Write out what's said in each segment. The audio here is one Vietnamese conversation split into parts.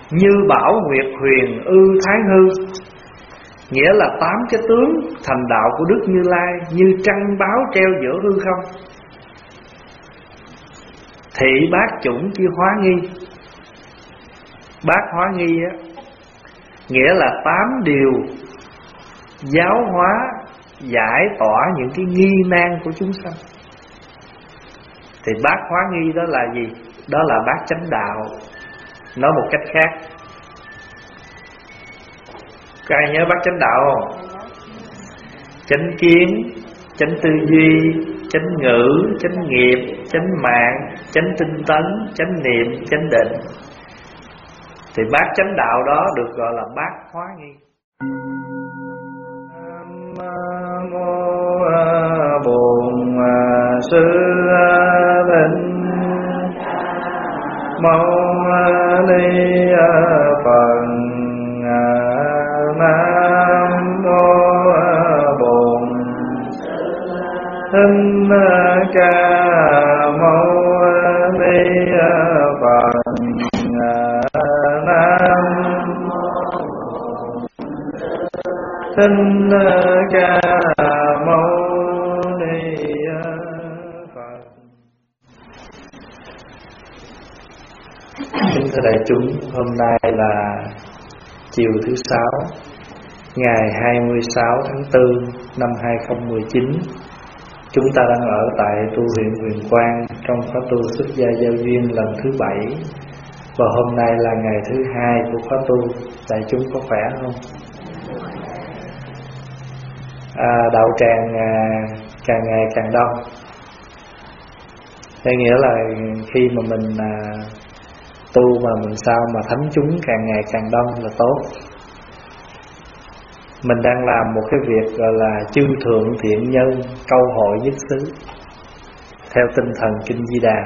như bảo nguyệt huyền ư thái hư. Nghĩa là 8 cái tướng thành đạo của Đức Như Lai như trăng báo treo giữa hư không. Thị bát chủng chi hóa nghi. Bát hóa nghi á, nghĩa là 8 điều giáo hóa, giải tỏa những cái nghi nan của chúng sanh. Thì bát hóa nghi đó là gì? Đó là bát chánh đạo. Nói một cách khác, các ai nhớ bát chánh đạo không? Chánh kiến, chánh tư duy, chánh ngữ, chánh nghiệp, chánh mạng, chánh tinh tấn, chánh niệm, chánh định. Thì bát chánh đạo đó được gọi là bát hóa nghi. Nam mô Bổn Sư Thích Mâu Ni Phật. Nam mô Bổn Thích Ca Mâu Ni Phật. Nam Thích Ca Mâu Ni Phật. Kính thưa đại chúng, hôm nay là chiều thứ Sáu, ngày 26 tháng 4 năm 2019. Chúng ta đang ở tại tu viện Huyền Quang trong khóa tu xuất gia giao duyên lần thứ 7. Và hôm nay là ngày thứ 2 của khóa tu. Đại chúng có khỏe không? Đạo tràng càng ngày càng đông. Đây nghĩa là khi mà mình tu mà mình sao mà thánh chúng càng ngày càng đông là tốt. Mình đang làm một cái việc gọi là chư thượng thiện nhân câu hội nhất xứ, theo tinh thần Kinh Di Đà.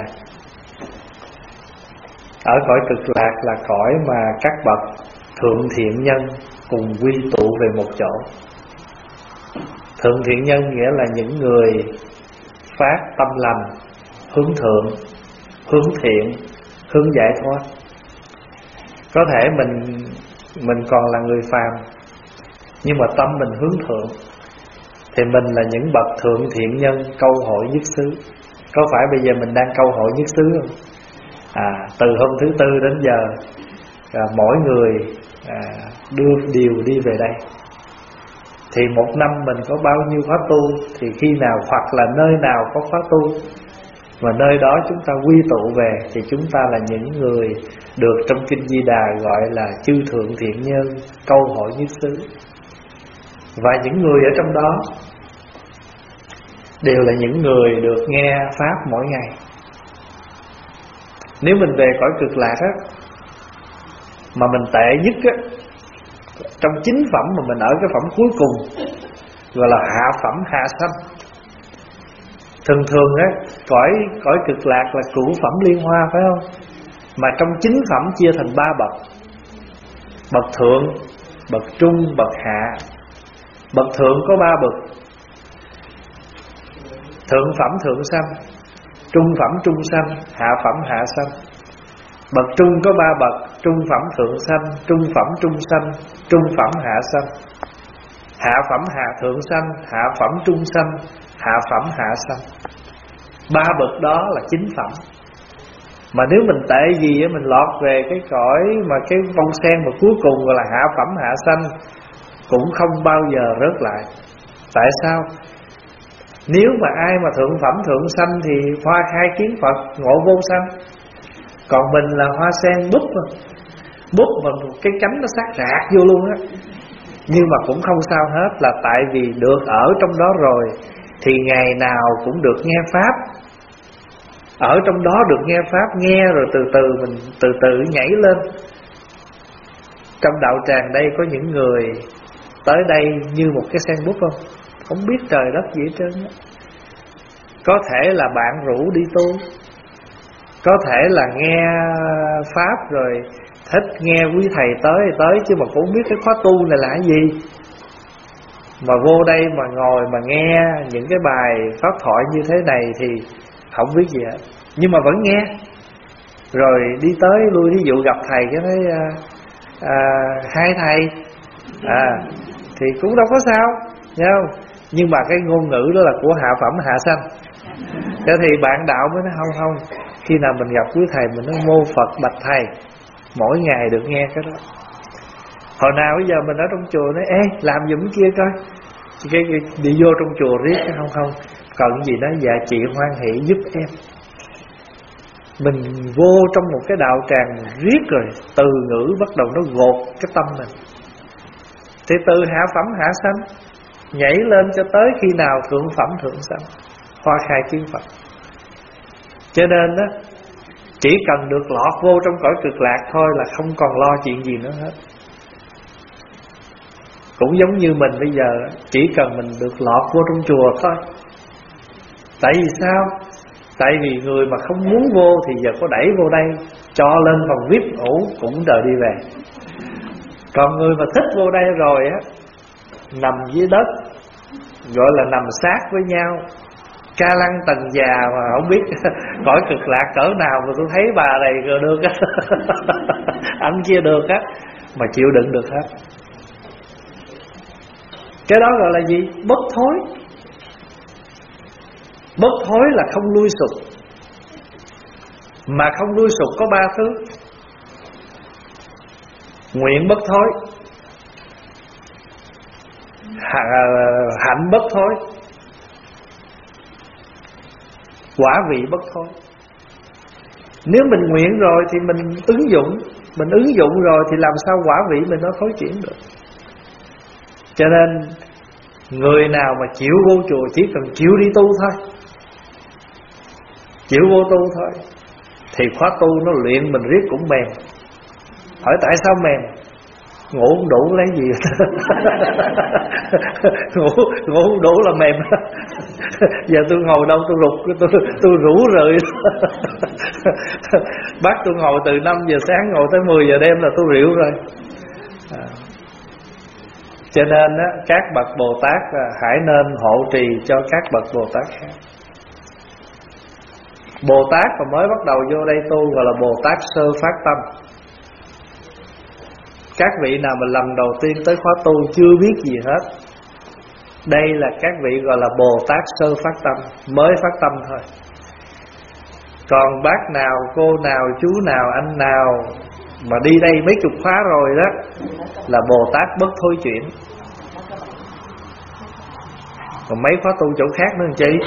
Ở cõi Cực Lạc là cõi mà các bậc thượng thiện nhân cùng quy tụ về một chỗ. Thượng thiện nhân nghĩa là những người phát tâm lành, hướng thượng, hướng thiện, hướng giải thoát. Có thể mình còn là người phàm, nhưng mà tâm mình hướng thượng, thì mình là những bậc thượng thiện nhân câu hội nhất xứ. Có phải bây giờ mình đang câu hội nhất xứ không? Từ hôm thứ Tư đến giờ, mỗi người đưa điều đi về đây. Thì một năm mình có bao nhiêu khóa tu, thì khi nào hoặc là nơi nào có khóa tu mà nơi đó chúng ta quy tụ về, thì chúng ta là những người được trong Kinh Di Đà gọi là chư thượng thiện nhân câu hội nhất xứ. Và những người ở trong đó đều là những người được nghe Pháp mỗi ngày. Nếu mình về cõi Cực Lạc á, mà mình tệ nhất á, trong 9 phẩm mà mình ở cái phẩm cuối cùng, gọi là hạ phẩm hạ sanh. Thường á, cõi Cực Lạc là cửu phẩm liên hoa, phải không? Mà trong 9 phẩm chia thành 3 bậc: bậc thượng, bậc trung, bậc hạ. Bậc thượng có 3 bậc: thượng phẩm thượng sanh, trung phẩm trung sanh, hạ phẩm hạ sanh. Bậc trung có 3 bậc: trung phẩm thượng sanh, trung phẩm trung sanh, trung phẩm hạ sanh. Hạ phẩm hạ thượng sanh, hạ phẩm trung sanh, hạ phẩm hạ sanh. 3 bậc đó là 9 phẩm. Mà nếu mình tệ gì á, mình lọt về cái cõi mà cái bông sen mà cuối cùng gọi là hạ phẩm hạ sanh, cũng không bao giờ rớt lại. Tại sao? Nếu mà ai mà thượng phẩm thượng sanh thì hoa khai kiến Phật, ngộ vô sanh. Còn mình là hoa sen búp mà, búp mà cái cánh nó sát rạc vô luôn á. Nhưng mà cũng không sao hết, là tại vì được ở trong đó rồi thì ngày nào cũng được nghe Pháp. Ở trong đó được nghe Pháp, nghe rồi từ từ mình từ từ nhảy lên. Trong đạo tràng đây có những người tới đây như một cái sen búp không? Không biết trời đất gì hết trơn á. Có thể là bạn rủ đi tu, có thể là nghe Pháp rồi thích nghe quý thầy tới chứ mà cũng không biết cái khóa tu này là cái gì. Mà vô đây mà ngồi mà nghe những cái bài pháp thoại như thế này thì không biết gì hết, nhưng mà vẫn nghe. Rồi đi tới lui, ví dụ gặp thầy cái nói hai thầy thì cũng đâu có sao, thấy không? Nhưng mà cái ngôn ngữ đó là của hạ phẩm hạ sanh. Thế thì bạn đạo mới nói không, khi nào mình gặp quý thầy mình nói mô Phật bạch thầy, mỗi ngày được nghe cái đó. Hồi nào bây giờ mình ở trong chùa nói ê làm giùm kia coi, cái đi vô trong chùa riết không cần gì đó, dạ chị hoan hỷ giúp em. Mình vô trong một cái đạo tràng riết rồi từ ngữ bắt đầu nó gột cái tâm mình. Thì từ hạ phẩm hạ sanh nhảy lên cho tới khi nào thượng phẩm thượng sanh, hoa khai kiến Phật. Cho nên đó, chỉ cần được lọt vô trong cõi cực lạc thôi là không còn lo chuyện gì nữa hết. Cũng giống như mình bây giờ, chỉ cần mình được lọt vô trong chùa thôi. Tại vì sao? Tại vì người mà không muốn vô thì giờ có đẩy vô đây, cho lên phòng VIP ngủ cũng đợi đi về. Còn người mà thích vô đây rồi á, nằm dưới đất, gọi là nằm sát với nhau, ca lăng tầng già mà không biết cõi cực lạc cỡ nào mà tôi thấy bà này được á, anh kia được á, mà chịu đựng được hết. Cái đó gọi là gì? Bất thối. Bất thối là không lui sụp. Mà không lui sụp có ba thứ: nguyện bất thối, hạnh bất thối, quả vị bất thối. Nếu mình nguyện rồi thì mình ứng dụng, mình ứng dụng rồi thì làm sao quả vị mình nó thối chuyển được. Cho nên người nào mà chịu vô chùa, chỉ cần chịu đi tu thôi, chịu vô tu thôi, thì khóa tu nó luyện mình riết cũng mềm. Hỏi tại sao mềm? Ngủ không đủ lấy gì ngủ không đủ là mềm. Giờ tôi ngồi đâu tôi rụt, tôi rũ rượi. Bắt tôi ngồi từ 5 giờ sáng ngồi tới 10 giờ đêm là tôi rượu rồi. Cho nên á, các bậc Bồ Tát hãy nên hộ trì cho các bậc Bồ Tát khác. Bồ Tát mà mới bắt đầu vô đây tu gọi là Bồ Tát sơ phát tâm. Các vị nào mà lần đầu tiên tới khóa tu chưa biết gì hết, đây là các vị gọi là Bồ Tát sơ phát tâm, mới phát tâm thôi. Còn bác nào, cô nào, chú nào, anh nào mà đi đây mấy chục khóa rồi đó là Bồ Tát bất thối chuyển. Còn mấy khóa tu chỗ khác nữa chị.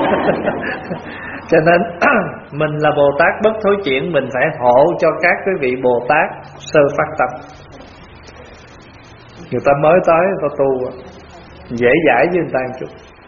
Cho nên mình là Bồ Tát bất thối chuyển, mình phải hộ cho các quý vị Bồ Tát sơ phát tâm. Người ta mới tới người ta tu dễ dãi với người ta một chút.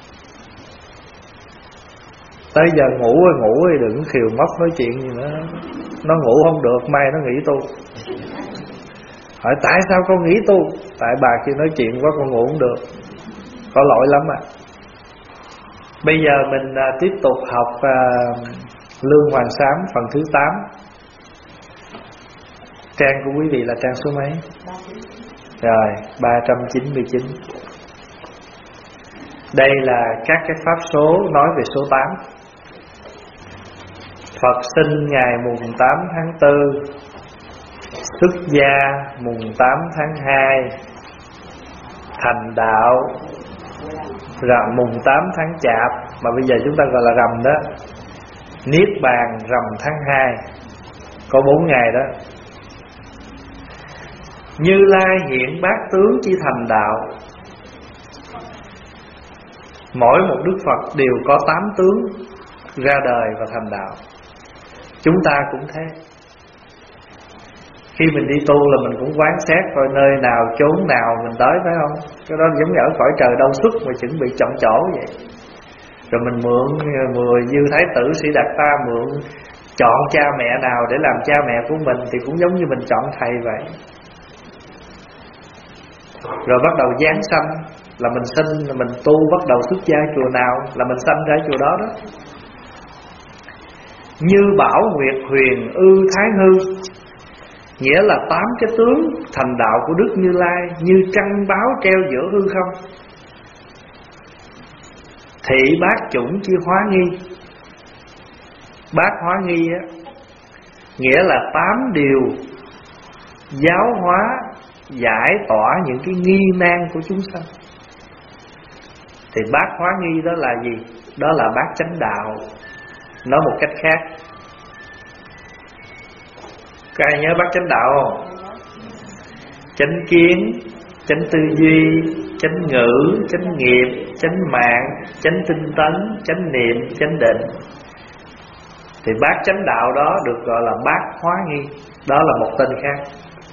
Tới giờ ngủ rồi đừng khiều móc nói chuyện gì nữa. Nó ngủ không được, mai nó nghỉ tu. Hỏi tại sao con nghỉ tu? Tại bà kia nói chuyện quá con ngủ không được. Có lỗi lắm ạ. Bây giờ mình tiếp tục học Lương Hoàng Sám phần thứ 8. Trang của quý vị là trang số mấy? Rồi 399. Đây là các cái pháp số nói về số 8. Phật sinh ngày mùng 8 tháng 4, xuất gia mùng 8 tháng 2, thành đạo mùng 8 tháng Chạp, mà bây giờ chúng ta gọi là rằm đó, niết bàn rằm tháng 2, có 4 ngày đó. Như Lai hiện bát tướng chi thành đạo. Mỗi một Đức Phật đều có 8 tướng ra đời và thành đạo. Chúng ta cũng thế. Khi mình đi tu là mình cũng quán xét coi nơi nào, chốn nào mình tới, phải không? Cái đó giống như ở cõi trời đâu xuất mà chuẩn bị chọn chỗ vậy. Rồi mình mượn 10 Dư Thái Tử Sĩ Đạt Ta, mượn chọn cha mẹ nào để làm cha mẹ của mình, thì cũng giống như mình chọn thầy vậy. Rồi bắt đầu giáng sanh là mình sinh, là mình tu, bắt đầu xuất gia chùa nào là mình sanh ra chùa đó đó. Như Bảo Nguyệt Huyền Ư Thái Hư, nghĩa là 8 cái tướng thành đạo của Đức Như Lai như trăng báo treo giữa hư không. Thị bát chủng chi hóa nghi. Bát hóa nghi á nghĩa là 8 điều giáo hóa, giải tỏa những cái nghi nan của chúng sanh. Thì bát hóa nghi đó là gì? Đó là bát chánh đạo. Nói một cách khác, các ai nhớ bát chánh đạo không? Chánh kiến, chánh tư duy, chánh ngữ, chánh nghiệp, chánh mạng, chánh tinh tấn, chánh niệm, chánh định. Thì bát chánh đạo đó được gọi là bát hóa nghi. Đó là một tên khác.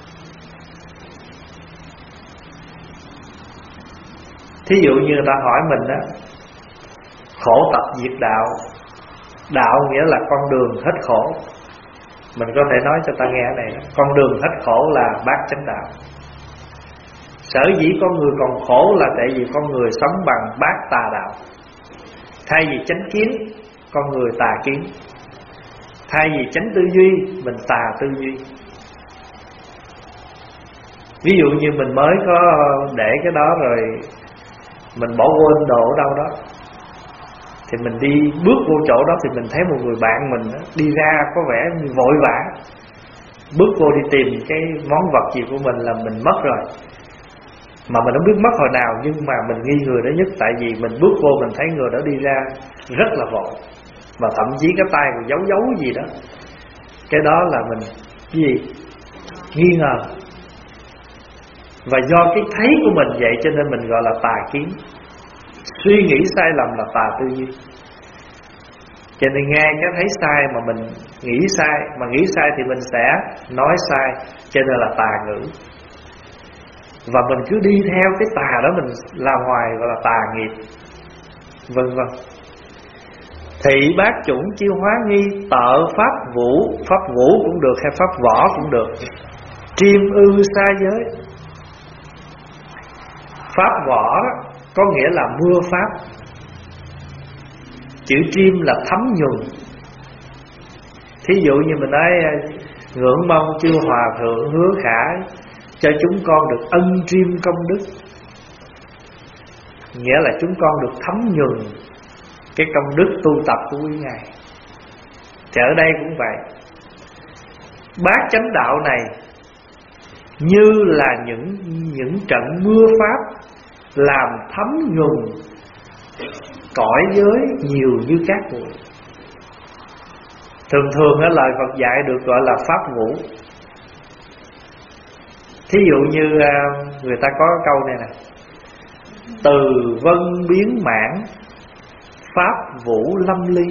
Thí dụ như người ta hỏi mình đó, khổ tập diệt đạo. Đạo nghĩa là con đường hết khổ. Mình có thể nói cho ta nghe cái này, con đường hết khổ là bát chánh đạo. Sở dĩ con người còn khổ là tại vì con người sống bằng bát tà đạo. Thay vì chánh kiến, con người tà kiến. Thay vì chánh tư duy, mình tà tư duy. Ví dụ như mình mới có để cái đó rồi mình bỏ quên đồ ở đâu đó, thì mình đi bước vô chỗ đó thì mình thấy một người bạn mình đó, đi ra có vẻ như vội vã, bước vô đi tìm cái món vật gì của mình là mình mất rồi. Mà mình không biết mất hồi nào, nhưng mà mình nghi người đó nhất. Tại vì mình bước vô mình thấy người đó đi ra rất là vội, và thậm chí cái tay còn giấu giấu gì đó. Cái đó là mình cái gì? Nghi ngờ. Và do cái thấy của mình vậy cho nên mình gọi là tà kiến. Suy nghĩ sai lầm là tà tư duy. Cho nên nghe cái thấy sai mà mình nghĩ sai, mà nghĩ sai thì mình sẽ nói sai, cho nên là tà ngữ. Và mình cứ đi theo cái tà đó mình làm hoài, gọi là tà nghiệp, vân vân. Thị bát chủng chiêu hóa nghi, tợ pháp vũ. Pháp vũ cũng được hay pháp võ cũng được. Triêm ư xa giới. Pháp võ có nghĩa là mưa pháp. Chữ triêm là thấm nhuần. Thí dụ như mình nói ngưỡng mong chư hòa thượng hứa khả cho chúng con được ân triêm công đức. Nghĩa là chúng con được thấm nhuần cái công đức tu tập của quý ngài. Thì ở đây cũng vậy. Bát chánh đạo này như là những trận mưa pháp làm thấm nhuần cõi giới nhiều như cát bụi. Thường thường ở lời Phật dạy được gọi là pháp vũ. Thí dụ như người ta có câu này nè: từ vân biến mãn, pháp vũ lâm ly.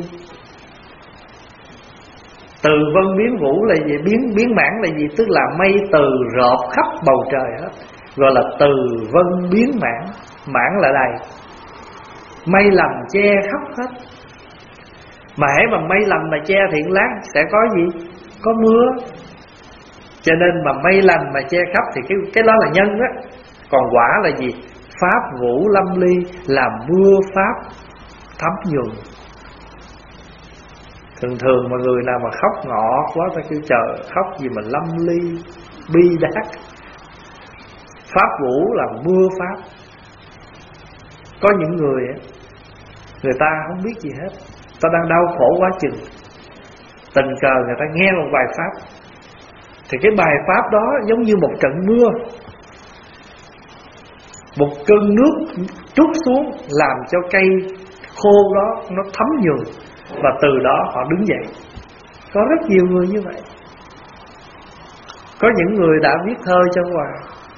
Từ vân biến vũ là gì? Biến mãn là gì? Tức là mây từ rợp khắp bầu trời hết, gọi là từ vân biến mãn. Mãn là đầy, mây lầm che khắp hết. Mà hễ mà mây lầm mà che thì lát sẽ có gì? Có mưa. Cho nên mà mây lành mà che khắp thì cái đó là nhân đó. Còn quả là gì? Pháp vũ lâm ly, làm mưa pháp thấm nhuần. Thường mà người nào mà khóc ngọ quá ta kêu trời, khóc gì mà lâm ly bi đát. Pháp vũ là mưa pháp. Có những người ta không biết gì hết, ta đang đau khổ quá chừng, tình cờ người ta nghe một bài pháp, thì cái bài pháp đó giống như một trận mưa, một cơn nước trút xuống làm cho cây khô đó nó thấm nhuần, và từ đó họ đứng dậy. Có rất nhiều người như vậy. Có những người đã viết thơ cho Hòa: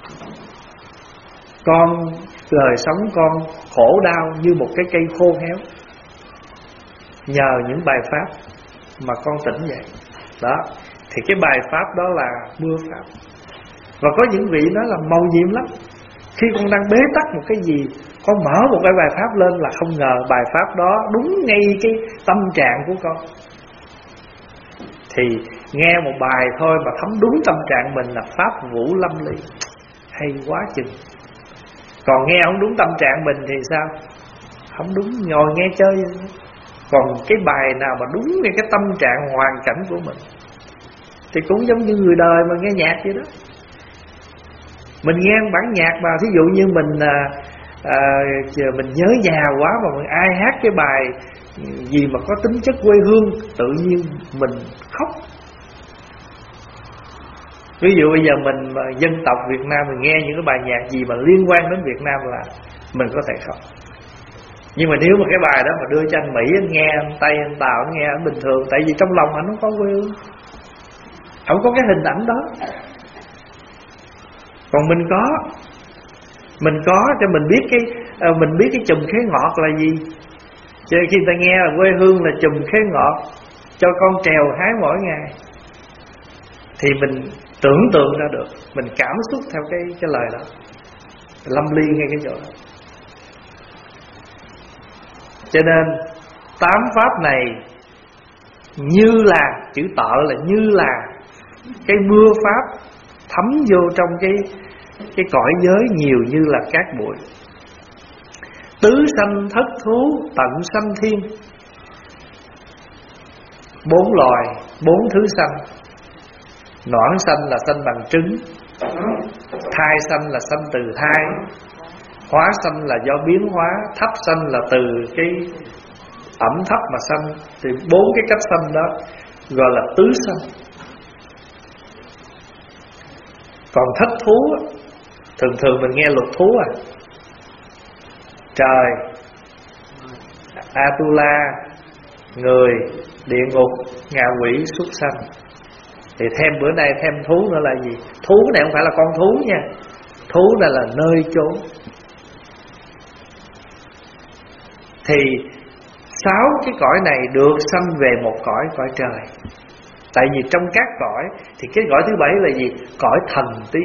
con đời sống con khổ đau như một cái cây khô héo, nhờ những bài pháp mà con tỉnh dậy. Đó, thì cái bài pháp đó là mưa pháp. Và có những vị nói là màu nhiệm lắm. Khi con đang bế tắc một cái gì, con mở một cái bài pháp lên là không ngờ bài pháp đó đúng ngay cái tâm trạng của con. Thì nghe một bài thôi mà thấm đúng tâm trạng mình là pháp vũ lâm ly, hay quá chừng. Còn nghe không đúng tâm trạng mình thì sao? Không đúng, ngồi nghe chơi. Còn cái bài nào mà đúng ngay cái tâm trạng hoàn cảnh của mình thì cũng giống như người đời mà nghe nhạc vậy đó. Mình nghe bản nhạc mà thí dụ như mình nhớ nhà quá mà mình ai hát cái bài gì mà có tính chất quê hương, tự nhiên mình khóc. Ví dụ bây giờ mình dân tộc Việt Nam mình nghe những cái bài nhạc gì mà liên quan đến Việt Nam là mình có thể khóc. Nhưng mà nếu mà cái bài đó mà đưa cho anh Mỹ, anh nghe, anh Tây, anh Tàu, anh nghe anh bình thường. Tại vì trong lòng anh không có quê hương, không có cái hình ảnh đó. Còn mình có cho mình biết cái chùm khế ngọt là gì. Cho nên khi ta nghe là quê hương là chùm khế ngọt, cho con trèo hái mỗi ngày, thì mình tưởng tượng ra được, mình cảm xúc theo cái lời đó, lâm ly ngay cái chỗ đó. Cho nên 8 pháp này như là, chữ tợ là như là cái mưa pháp thấm vô trong cái cõi giới nhiều như là cát bụi. Tứ sanh thất thú tận sanh thiên, 4 loài 4 thứ sanh. Noãn sanh là sanh bằng trứng, thai sanh là sanh từ thai, hóa sanh là do biến hóa, thấp sanh là từ cái ẩm thấp mà sanh. Thì 4 cái cách sanh đó gọi là tứ sanh. Còn thất thú, thường mình nghe luật thú trời, Atula, người, địa ngục, ngạ quỷ, súc sanh. Thì thêm bữa nay thêm thú nữa là gì? Thú này không phải là con thú nha, thú này là nơi chốn. Thì 6 cái cõi này được sanh về một cõi trời. Tại vì trong các cõi thì cái cõi thứ 7 là gì? Cõi thần tiên.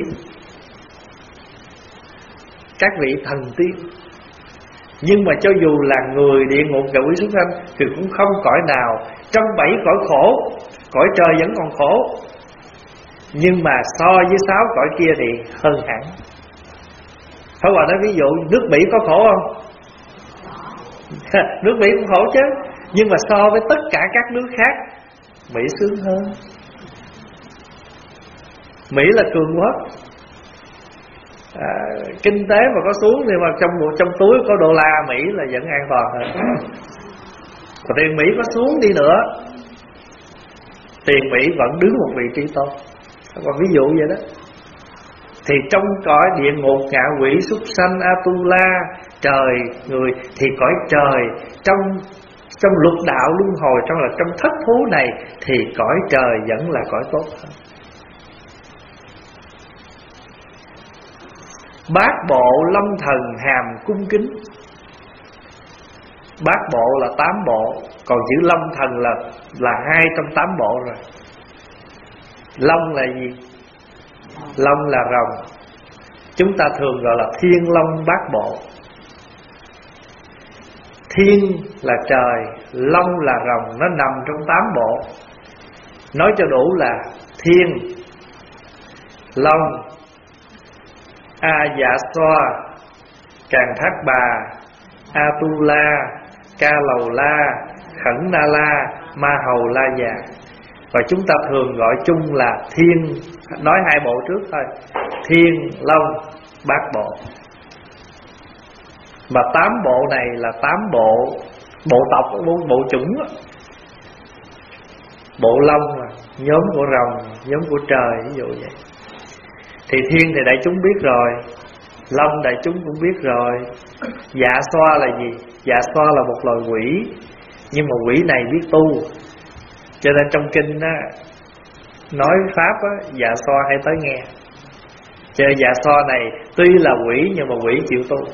Các vị thần tiên. Nhưng mà cho dù là người, địa ngục, ngạ quỷ, súc sanh thì cũng không cõi nào trong 7 cõi khổ. Cõi trời vẫn còn khổ, nhưng mà so với 6 cõi kia thì hơn hẳn. Thôi bà nói ví dụ nước Mỹ có khổ không? Nước Mỹ cũng khổ chứ, nhưng mà so với tất cả các nước khác, Mỹ sướng hơn. Mỹ là cường quốc, kinh tế mà có xuống thì mà trong túi có đô la Mỹ là vẫn an toàn hơn. Còn tiền Mỹ có xuống đi nữa, tiền Mỹ vẫn đứng một vị trí tốt. Còn ví dụ vậy đó. Thì trong cõi địa ngục, ngạ quỷ, súc sanh, Atula, trời, người, thì cõi trời trong lục đạo luân hồi, trong thất thú này thì cõi trời vẫn là cõi tốt hơn. Bát bộ lâm thần hàm cung kính. Bát bộ là 8 bộ, còn chữ lâm thần là 2 trong 8 bộ rồi. Long là gì? Long là rồng. Chúng ta thường gọi là thiên long bát bộ. Thiên là trời, long là rồng, nó nằm trong 8 bộ. Nói cho đủ là thiên, long, A Dạ Xoa, Càng Thác Bà, Atula, Ca Lầu La, Khẩn Na La, Ma Hầu La Già. Và chúng ta thường gọi chung là thiên. Nói 2 bộ trước thôi, thiên, long, bát bộ. Mà 8 bộ này là 8 bộ tộc, bộ chủng. Bộ long là nhóm của rồng, nhóm của trời, ví dụ vậy. Thì thiên thì đại chúng biết rồi, long đại chúng cũng biết rồi. Dạ xoa là gì? Dạ xoa là một loài quỷ, nhưng mà quỷ này biết tu, cho nên trong kinh á, nói pháp á, dạ xoa hay tới nghe. Cho dạ xoa này tuy là quỷ nhưng mà quỷ chịu tu.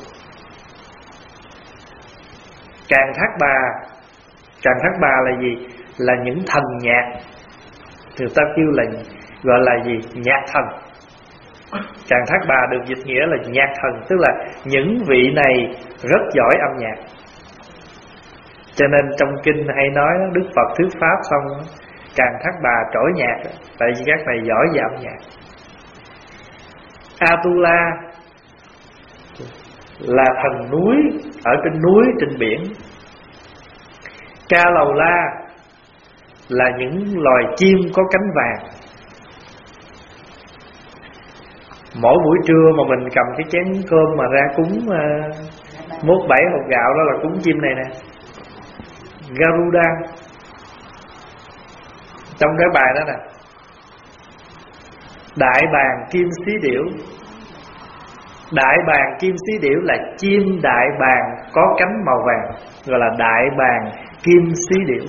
Càng Thác Bà là gì? Là những thần nhạc. Người ta kêu là gọi là gì? Nhạc thần. Càng Thác Bà được dịch nghĩa là nhạc thần, tức là những vị này rất giỏi âm nhạc. Cho nên trong kinh hay nói Đức Phật thuyết pháp xong, Càng Thác Bà trỗi nhạc, tại vì các này giỏi về âm nhạc. Atula là thần núi, ở trên núi, trên biển. Ca Lầu La là những loài chim có cánh vàng. Mỗi buổi trưa mà mình cầm cái chén cơm mà ra cúng, mốt 7 hột gạo, đó là cúng chim này nè, Garuda. Trong cái bài đó nè, Đại bàng kim xí điểu. Đại bàng kim xí điểu là chim đại bàng có cánh màu vàng, gọi là đại bàng kim xí điểu.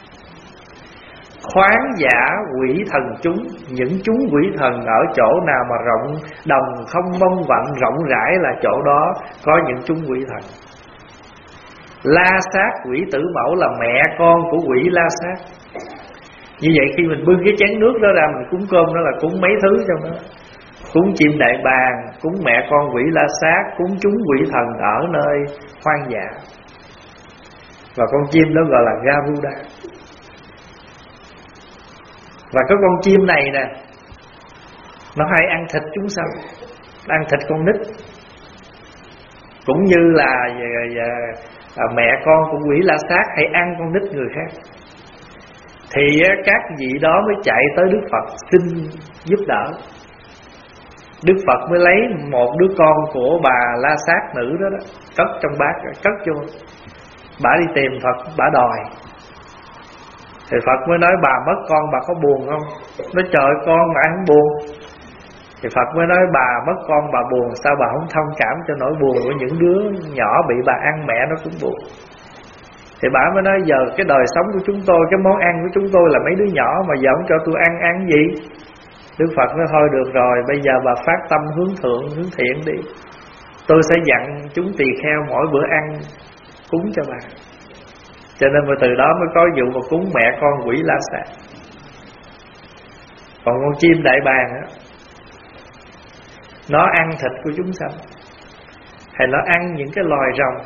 Khoáng giả quỷ thần chúng. Những chúng quỷ thần ở chỗ nào mà rộng đồng không mong vận rộng rãi là chỗ đó có những chúng quỷ thần. La sát quỷ tử mẫu là mẹ con của quỷ la sát. Như vậy khi mình bưng cái chén nước đó ra mình cúng cơm, đó là cúng mấy thứ trong đó. Cúng chim đại bàng, cúng mẹ con quỷ la sát, cúng chúng quỷ thần ở nơi hoang dã. Và con chim đó gọi là Garuda. Và cái con chim này nè, nó hay ăn thịt chúng sanh, ăn thịt con nít. Cũng như là mẹ con của quỷ la sát hay ăn con nít người khác. Thì các vị đó mới chạy tới Đức Phật xin giúp đỡ. Đức Phật mới lấy một đứa con của bà la sát nữ đó, cất trong bát, cất vô. Bà đi tìm Phật, bà đòi. Thì Phật mới nói bà mất con bà có buồn không? Nói trời con mà ăn buồn. Thì Phật mới nói bà mất con bà buồn, sao bà không thông cảm cho nỗi buồn của những đứa nhỏ bị bà ăn mẹ nó cũng buồn. Thì bà mới nói giờ cái đời sống của chúng tôi, cái món ăn của chúng tôi là mấy đứa nhỏ, mà giờ không cho tôi ăn gì. Đức Phật nói thôi được rồi, bây giờ bà phát tâm hướng thượng, hướng thiện đi. Tôi sẽ dặn chúng tỳ kheo mỗi bữa ăn cúng cho bà. Cho nên mà từ đó mới có vụ mà cúng mẹ con quỷ la sát. Còn con chim đại bàng á, nó ăn thịt của chúng sanh, hay nó ăn những cái loài rồng.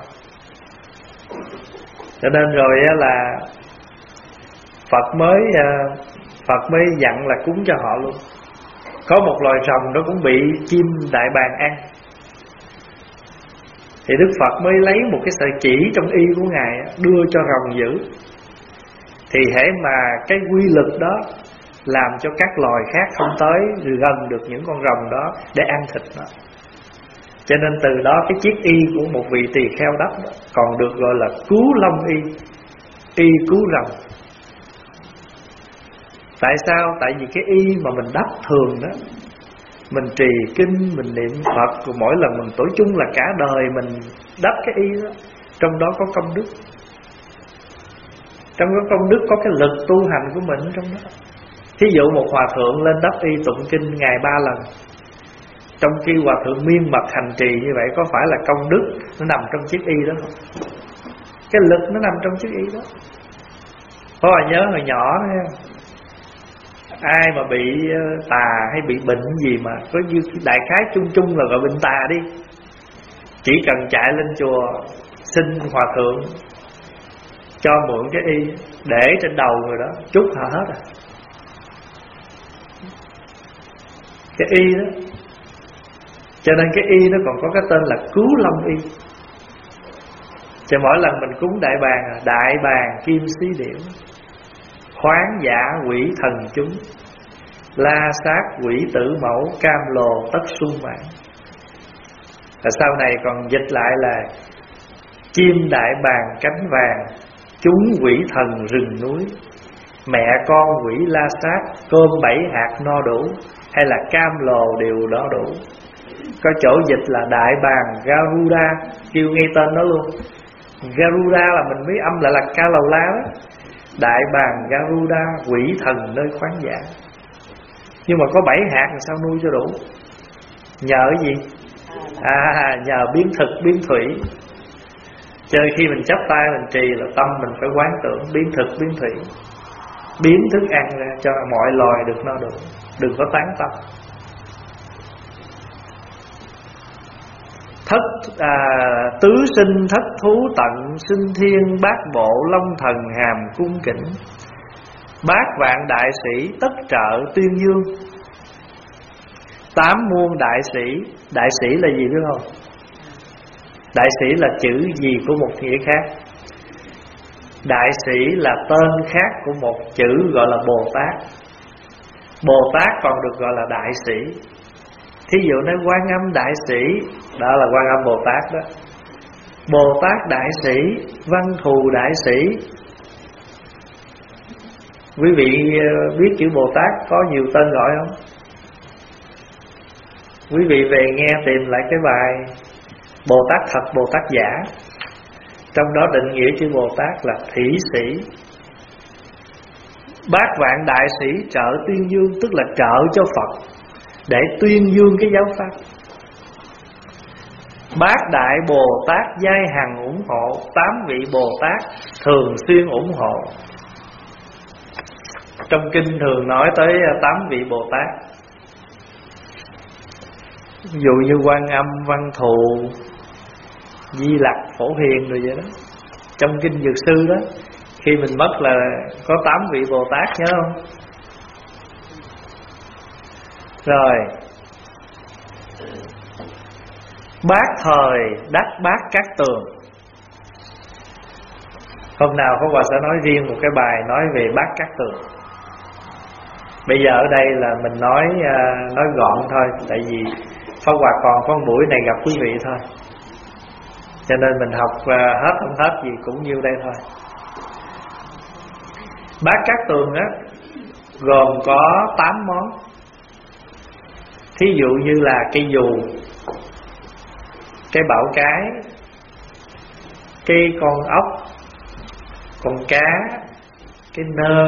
Cho nên rồi là Phật mới dặn là cúng cho họ luôn. Có một loài rồng nó cũng bị chim đại bàng ăn. Thì Đức Phật mới lấy một cái sợi chỉ trong y của Ngài đưa cho rồng giữ. Thì hễ mà cái quy lực đó làm cho các loài khác không tới gần được những con rồng đó để ăn thịt nó. Cho nên từ đó cái chiếc y của một vị tỳ kheo đắp đó còn được gọi là cứu long y, y cứu rồng. Tại sao? Tại vì cái y mà mình đắp thường đó, mình trì kinh, mình niệm Phật, mỗi lần mình tổ chung là cả đời mình đắp cái y đó, trong đó có công đức. Trong cái công đức có cái lực tu hành của mình trong đó. Thí dụ một hòa thượng lên đắp y tụng kinh ngày 3 lần, trong khi hòa thượng miên mật hành trì như vậy, có phải là công đức nó nằm trong chiếc y đó không? Cái lực nó nằm trong chiếc y đó. Có ai nhớ hồi nhỏ ha, ai mà bị tà hay bị bệnh gì mà có như đại khái chung chung là gọi bệnh tà đi, chỉ cần chạy lên chùa xin hòa thượng cho mượn cái y để trên đầu người đó, chút họ hết à. Cái y đó, cho nên cái y nó còn có cái tên là cứu long y. Cho mỗi lần mình cúng đại bàng, đại bàng kim xí điểu, khoáng giả quỷ thần chúng, la sát quỷ tử mẫu, cam lồ tất sung mãn. Và sau này còn dịch lại là chim đại bàng cánh vàng, chúng quỷ thần rừng núi, mẹ con quỷ la sát, cơm 7 hạt no đủ, hay là cam lồ đều no đủ. Có chỗ dịch là đại bàng Garuda, kêu ngay tên đó luôn. Garuda là mình mới âm lại là ca lầu la đó. Đại bàng Garuda, quỷ thần nơi khoáng giả. Nhưng mà có 7 hạt làm sao nuôi cho đủ? Nhờ cái gì? Nhờ biến thực biến thủy. Cho nên khi mình chắp tay mình trì là tâm mình phải quán tưởng biến thực biến thủy, biến thức ăn ra cho mọi loài được no đủ, đừng có tán tâm. Tứ sinh thất thú tận, sinh thiên bát bộ long thần hàm cung kính, bát vạn đại sĩ tất trợ tuyên dương, 8 muôn đại sĩ. Đại sĩ là gì biết không? Đại sĩ là chữ gì của một nghĩa khác. Đại sĩ là tên khác của một chữ gọi là Bồ Tát. Bồ Tát còn được gọi là đại sĩ. Thí dụ nói Quan Âm đại sĩ, đó là Quan Âm Bồ Tát đó. Bồ Tát đại sĩ, Văn Thù đại sĩ. Quý vị biết chữ Bồ Tát có nhiều tên gọi không? Quý vị về nghe tìm lại cái bài Bồ Tát thật Bồ Tát giả. Trong đó định nghĩa chữ Bồ Tát là thủy sĩ, bát vạn đại sĩ trợ tuyên dương, tức là trợ cho Phật để tuyên dương cái giáo pháp. Bát đại Bồ Tát giai hằng ủng hộ, 8 vị Bồ Tát thường xuyên ủng hộ. Trong kinh thường nói tới 8 vị Bồ Tát, ví dụ như Quan Âm, Văn Thù, Di Lặc, Phổ Hiền rồi vậy đó. Trong kinh Dược Sư đó, khi mình mất là có 8 vị Bồ Tát, nhớ không? Rồi bát thời đắc bát Cát Tường. Hôm nào Pháp Hòa sẽ nói riêng một cái bài nói về bát Cát Tường. Bây giờ ở đây là mình nói gọn thôi, tại vì Pháp Hòa còn có một buổi này gặp quý vị thôi, cho nên mình học hết không hết gì cũng nhiêu đây thôi. Bát Cát Tường á gồm có 8 món. Thí dụ như là cây dù, cái bảo cái, cái con ốc, con cá, cái nơ.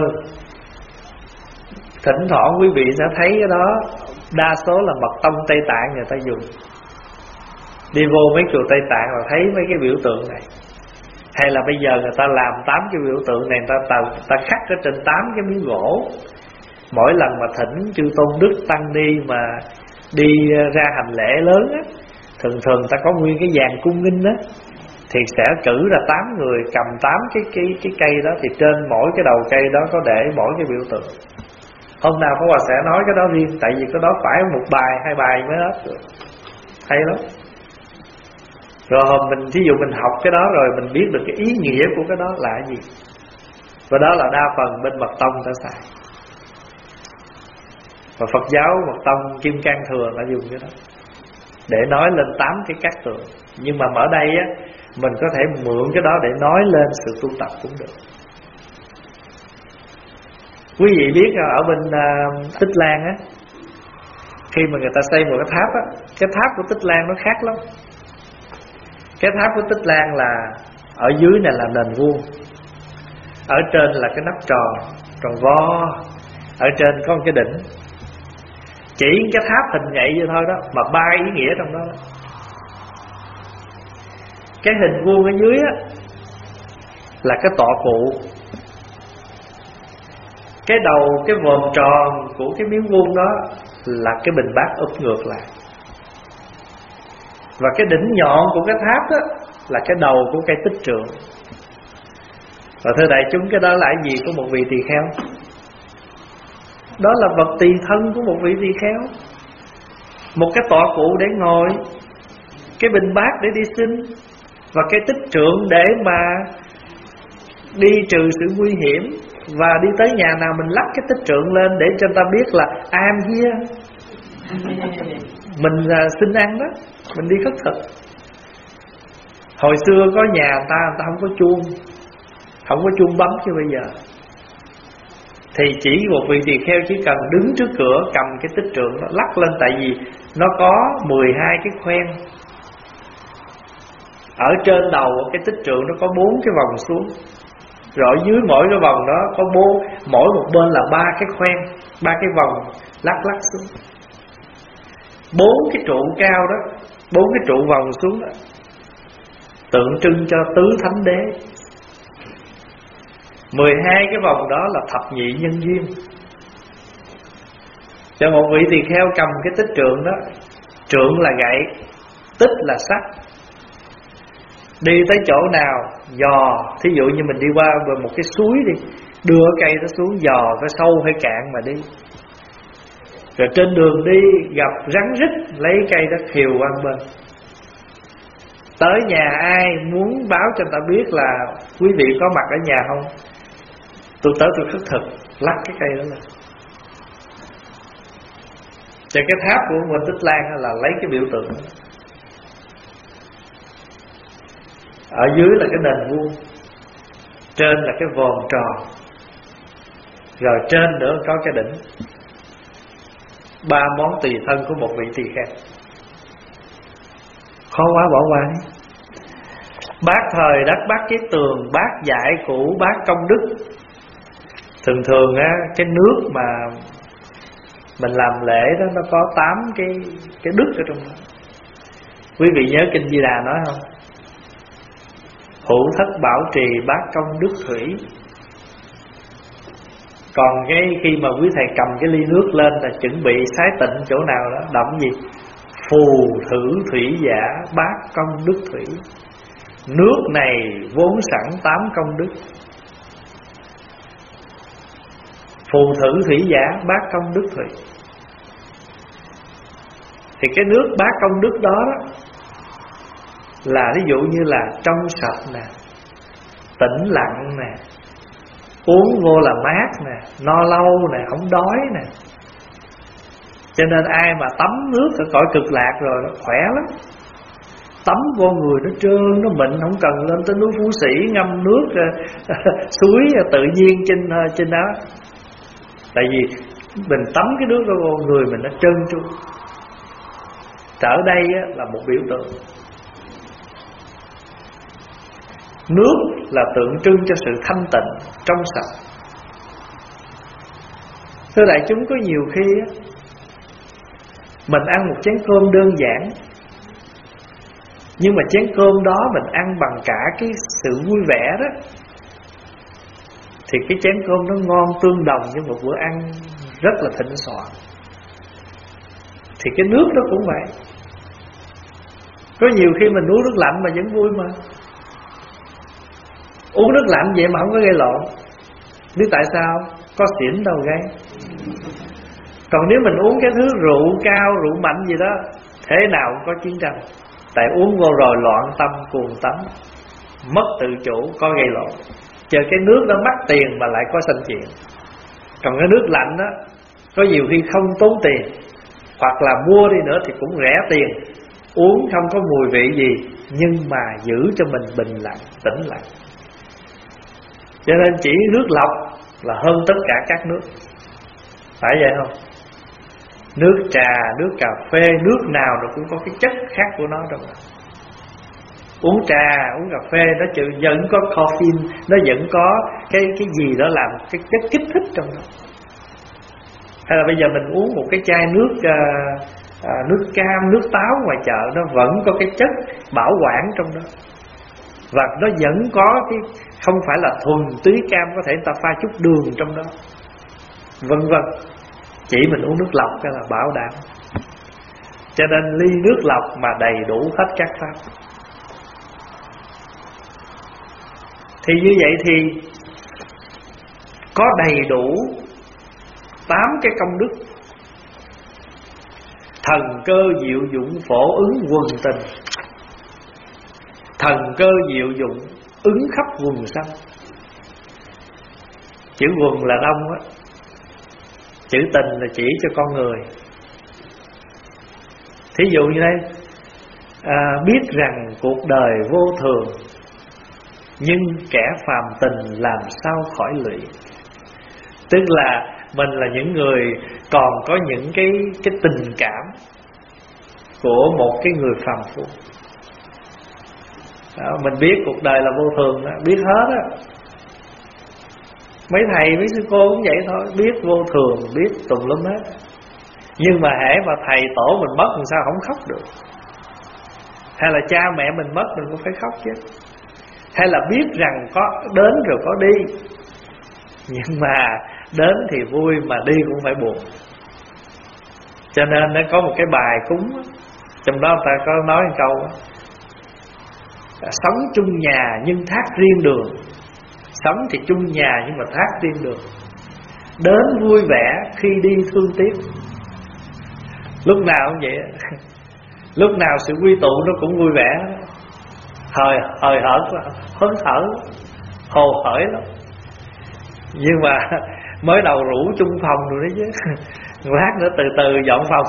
Thỉnh thoảng quý vị sẽ thấy cái đó, đa số là mật tông Tây Tạng người ta dùng. Đi vô mấy chùa Tây Tạng là thấy mấy cái biểu tượng này. Hay là bây giờ người ta làm 8 cái biểu tượng này, người ta khắc ở trên 8 cái miếng gỗ. Mỗi lần mà thỉnh chư Tôn Đức Tăng Ni mà đi ra hành lễ lớn á, thường ta có nguyên cái dàn cung nghinh á, thì sẽ cử ra 8 người cầm 8 cái cây đó, thì trên mỗi cái đầu cây đó có để mỗi cái biểu tượng. Hôm nào Pháp Hòa sẽ nói cái đó riêng, tại vì cái đó phải một bài 2 bài mới hết được. Hay lắm. Rồi mình thí dụ mình học cái đó rồi mình biết được cái ý nghĩa của cái đó là cái gì. Và đó là đa phần bên Mật Tông ta xài. Và Phật giáo Mật Tông Kim Cang Thừa đã dùng cái đó để nói lên 8 cái Cát Tường. Nhưng mà ở đây á, mình có thể mượn cái đó để nói lên sự tu tập cũng được. Quý vị biết ở bên Tích Lan á, khi mà người ta xây một cái tháp á, cái tháp của Tích Lan nó khác lắm. Cái tháp của Tích Lan là ở dưới này là nền vuông, ở trên là cái nắp tròn, tròn vo, ở trên có một cái đỉnh. Chỉ cái tháp hình vậy vậy thôi đó, mà 3 ý nghĩa trong đó. Cái hình vuông ở dưới á là cái tọa cụ. Cái đầu, cái vòm tròn của cái miếng vuông đó là cái bình bát úp ngược lại. Và cái đỉnh nhọn của cái tháp đó là cái đầu của cây Tích Trượng. Và thưa đại chúng, cái đó là cái gì của một vị tỳ kheo? Đó là vật tỳ thân của một vị tỳ kheo. Một cái tọa cụ để ngồi, cái bình bát để đi xin, và cái Tích Trượng để mà đi trừ sự nguy hiểm. Và đi tới nhà nào mình lắc cái Tích Trượng lên để cho người ta biết là I'm here, mình xin ăn đó, mình đi khất thực. Hồi xưa có nhà người ta không có chuông, không có chuông bấm như bây giờ, thì chỉ một vị tỳ kheo chỉ cần đứng trước cửa cầm cái Tích Trượng nó lắc lên. Tại vì nó có 12 cái khoen. Ở trên đầu cái Tích Trượng nó có 4 cái vòng xuống, rồi dưới mỗi cái vòng đó có mỗi một bên là 3 cái khoen, 3 cái vòng lắc xuống. 4 cái trụ cao đó, 4 cái trụ vòng xuống đó, tượng trưng cho tứ thánh đế. 12 cái vòng đó là thập nhị nhân duyên. Cho một vị tỳ kheo cầm cái Tích Trượng đó, trượng là gậy, tích là sắt. Đi tới chỗ nào dò, thí dụ như mình đi qua một cái suối đi, đưa cây nó xuống dò có sâu hay cạn mà đi. Rồi trên đường đi gặp rắn rít, lấy cây đó khều qua bên. Tới nhà ai muốn báo cho người ta biết là quý vị có mặt ở nhà không, tôi tới tôi khất thực, lắc cái cây đó lên. Cho cái tháp của Nguyễn Tích Lan là lấy cái biểu tượng đó. Ở dưới là cái nền vuông, trên là cái vòm tròn, rồi trên nữa có cái đỉnh. 3 món tùy thân của một vị tỳ kheo. Khó quá, bỏ qua đi. Bát thời đất, bát cái tường, bát giải củ, bát công đức. Thường thường á, cái nước mà mình làm lễ đó nó có 8 cái đức ở trong đó. Quý vị nhớ Kinh Di Đà nói không? Hữu thất bảo trì, bát công đức thủy. Còn cái khi mà quý thầy cầm cái ly nước lên là chuẩn bị sái tịnh chỗ nào đó, đọc gì? Phù thử thủy giả, bát công đức thủy. Nước này vốn sẵn 8 công đức. Phù thử thủy giả, bát công đức thủy. Thì cái nước bát công đức đó là ví dụ như là trong sạch nè, tĩnh lặng nè, uống vô là mát nè, no lâu nè, không đói nè. Cho nên ai mà tắm nước ở cõi cực lạc rồi nó khỏe lắm. Tắm vô người nó trơn, nó mịn, không cần lên tới núi Phú Sĩ ngâm nước suối tự nhiên trên đó. Tại vì mình tắm cái nước đó vô người mình nó trơn tru. Ở đây là một biểu tượng. Nước là tượng trưng cho sự thanh tịnh, trong sạch. Thưa đại chúng, có nhiều khi mình ăn một chén cơm đơn giản, nhưng mà chén cơm đó mình ăn bằng cả cái sự vui vẻ đó, thì cái chén cơm nó ngon tương đồng với một bữa ăn rất là thịnh soạn. Thì cái nước đó cũng vậy. Có nhiều khi mình uống nước lạnh mà vẫn vui mà. Uống nước lạnh vậy mà không có gây lộn. Biết tại sao? Có xỉn đâu gây. Còn nếu mình uống cái thứ rượu cao, rượu mạnh gì đó, thế nào cũng có chiến tranh. Tại uống vô rồi loạn tâm, cuồng tánh, mất tự chủ, có gây lộn. Chờ cái nước đó mắc tiền mà lại có sanh chuyện. Còn cái nước lạnh đó, có nhiều khi không tốn tiền, hoặc là mua đi nữa thì cũng rẻ tiền, uống không có mùi vị gì, nhưng mà giữ cho mình bình lặng, tĩnh lặng. Cho nên chỉ nước lọc là hơn tất cả các nước. Phải vậy không? Nước trà, nước cà phê, nước nào nó cũng có cái chất khác của nó đâu. Uống trà, uống cà phê nó vẫn có caffeine, nó vẫn có cái gì đó làm cái chất kích thích trong đó. Hay là bây giờ mình uống một cái chai nước nước cam, nước táo ngoài chợ, nó vẫn có cái chất bảo quản trong đó. Và nó vẫn có cái, không phải là thuần túy cam, có thể ta pha chút đường trong đó, vân vân. Chỉ mình uống nước lọc cái là bảo đảm. Cho nên ly nước lọc mà đầy đủ hết các pháp. Thì như vậy thì có đầy đủ 8 cái công đức. Thần cơ diệu dụng phổ ứng quần tình. Thần cơ diệu dụng ứng khắp quần sanh. Chữ quần là đông á, chữ tình là chỉ cho con người. Thí dụ như đây, biết rằng cuộc đời vô thường, nhưng kẻ phàm tình làm sao khỏi lụy. Tức là mình là những người còn có những cái tình cảm của một cái người phàm phu. Đó, mình biết cuộc đời là vô thường đó, biết hết á. Mấy thầy, mấy sư cô cũng vậy thôi, biết vô thường, biết tùm lum hết. Nhưng mà hễ mà thầy tổ mình mất làm sao không khóc được. Hay là cha mẹ mình mất mình cũng phải khóc chứ. Hay là biết rằng có đến rồi có đi, nhưng mà đến thì vui mà đi cũng phải buồn. Cho nên nó có một cái bài cúng, trong đó ta có nói một câu: sống chung nhà nhưng thác riêng đường. Sống thì chung nhà nhưng mà thác riêng đường. Đến vui vẻ, khi đi thương tiếc. Lúc nào cũng vậy. Lúc nào sự quy tụ nó cũng vui vẻ, hời hợt, hớn hở, hồ hởi lắm. Nhưng mà mới đầu rủ chung phòng rồi đấy chứ. Lát nữa từ từ dọn phòng.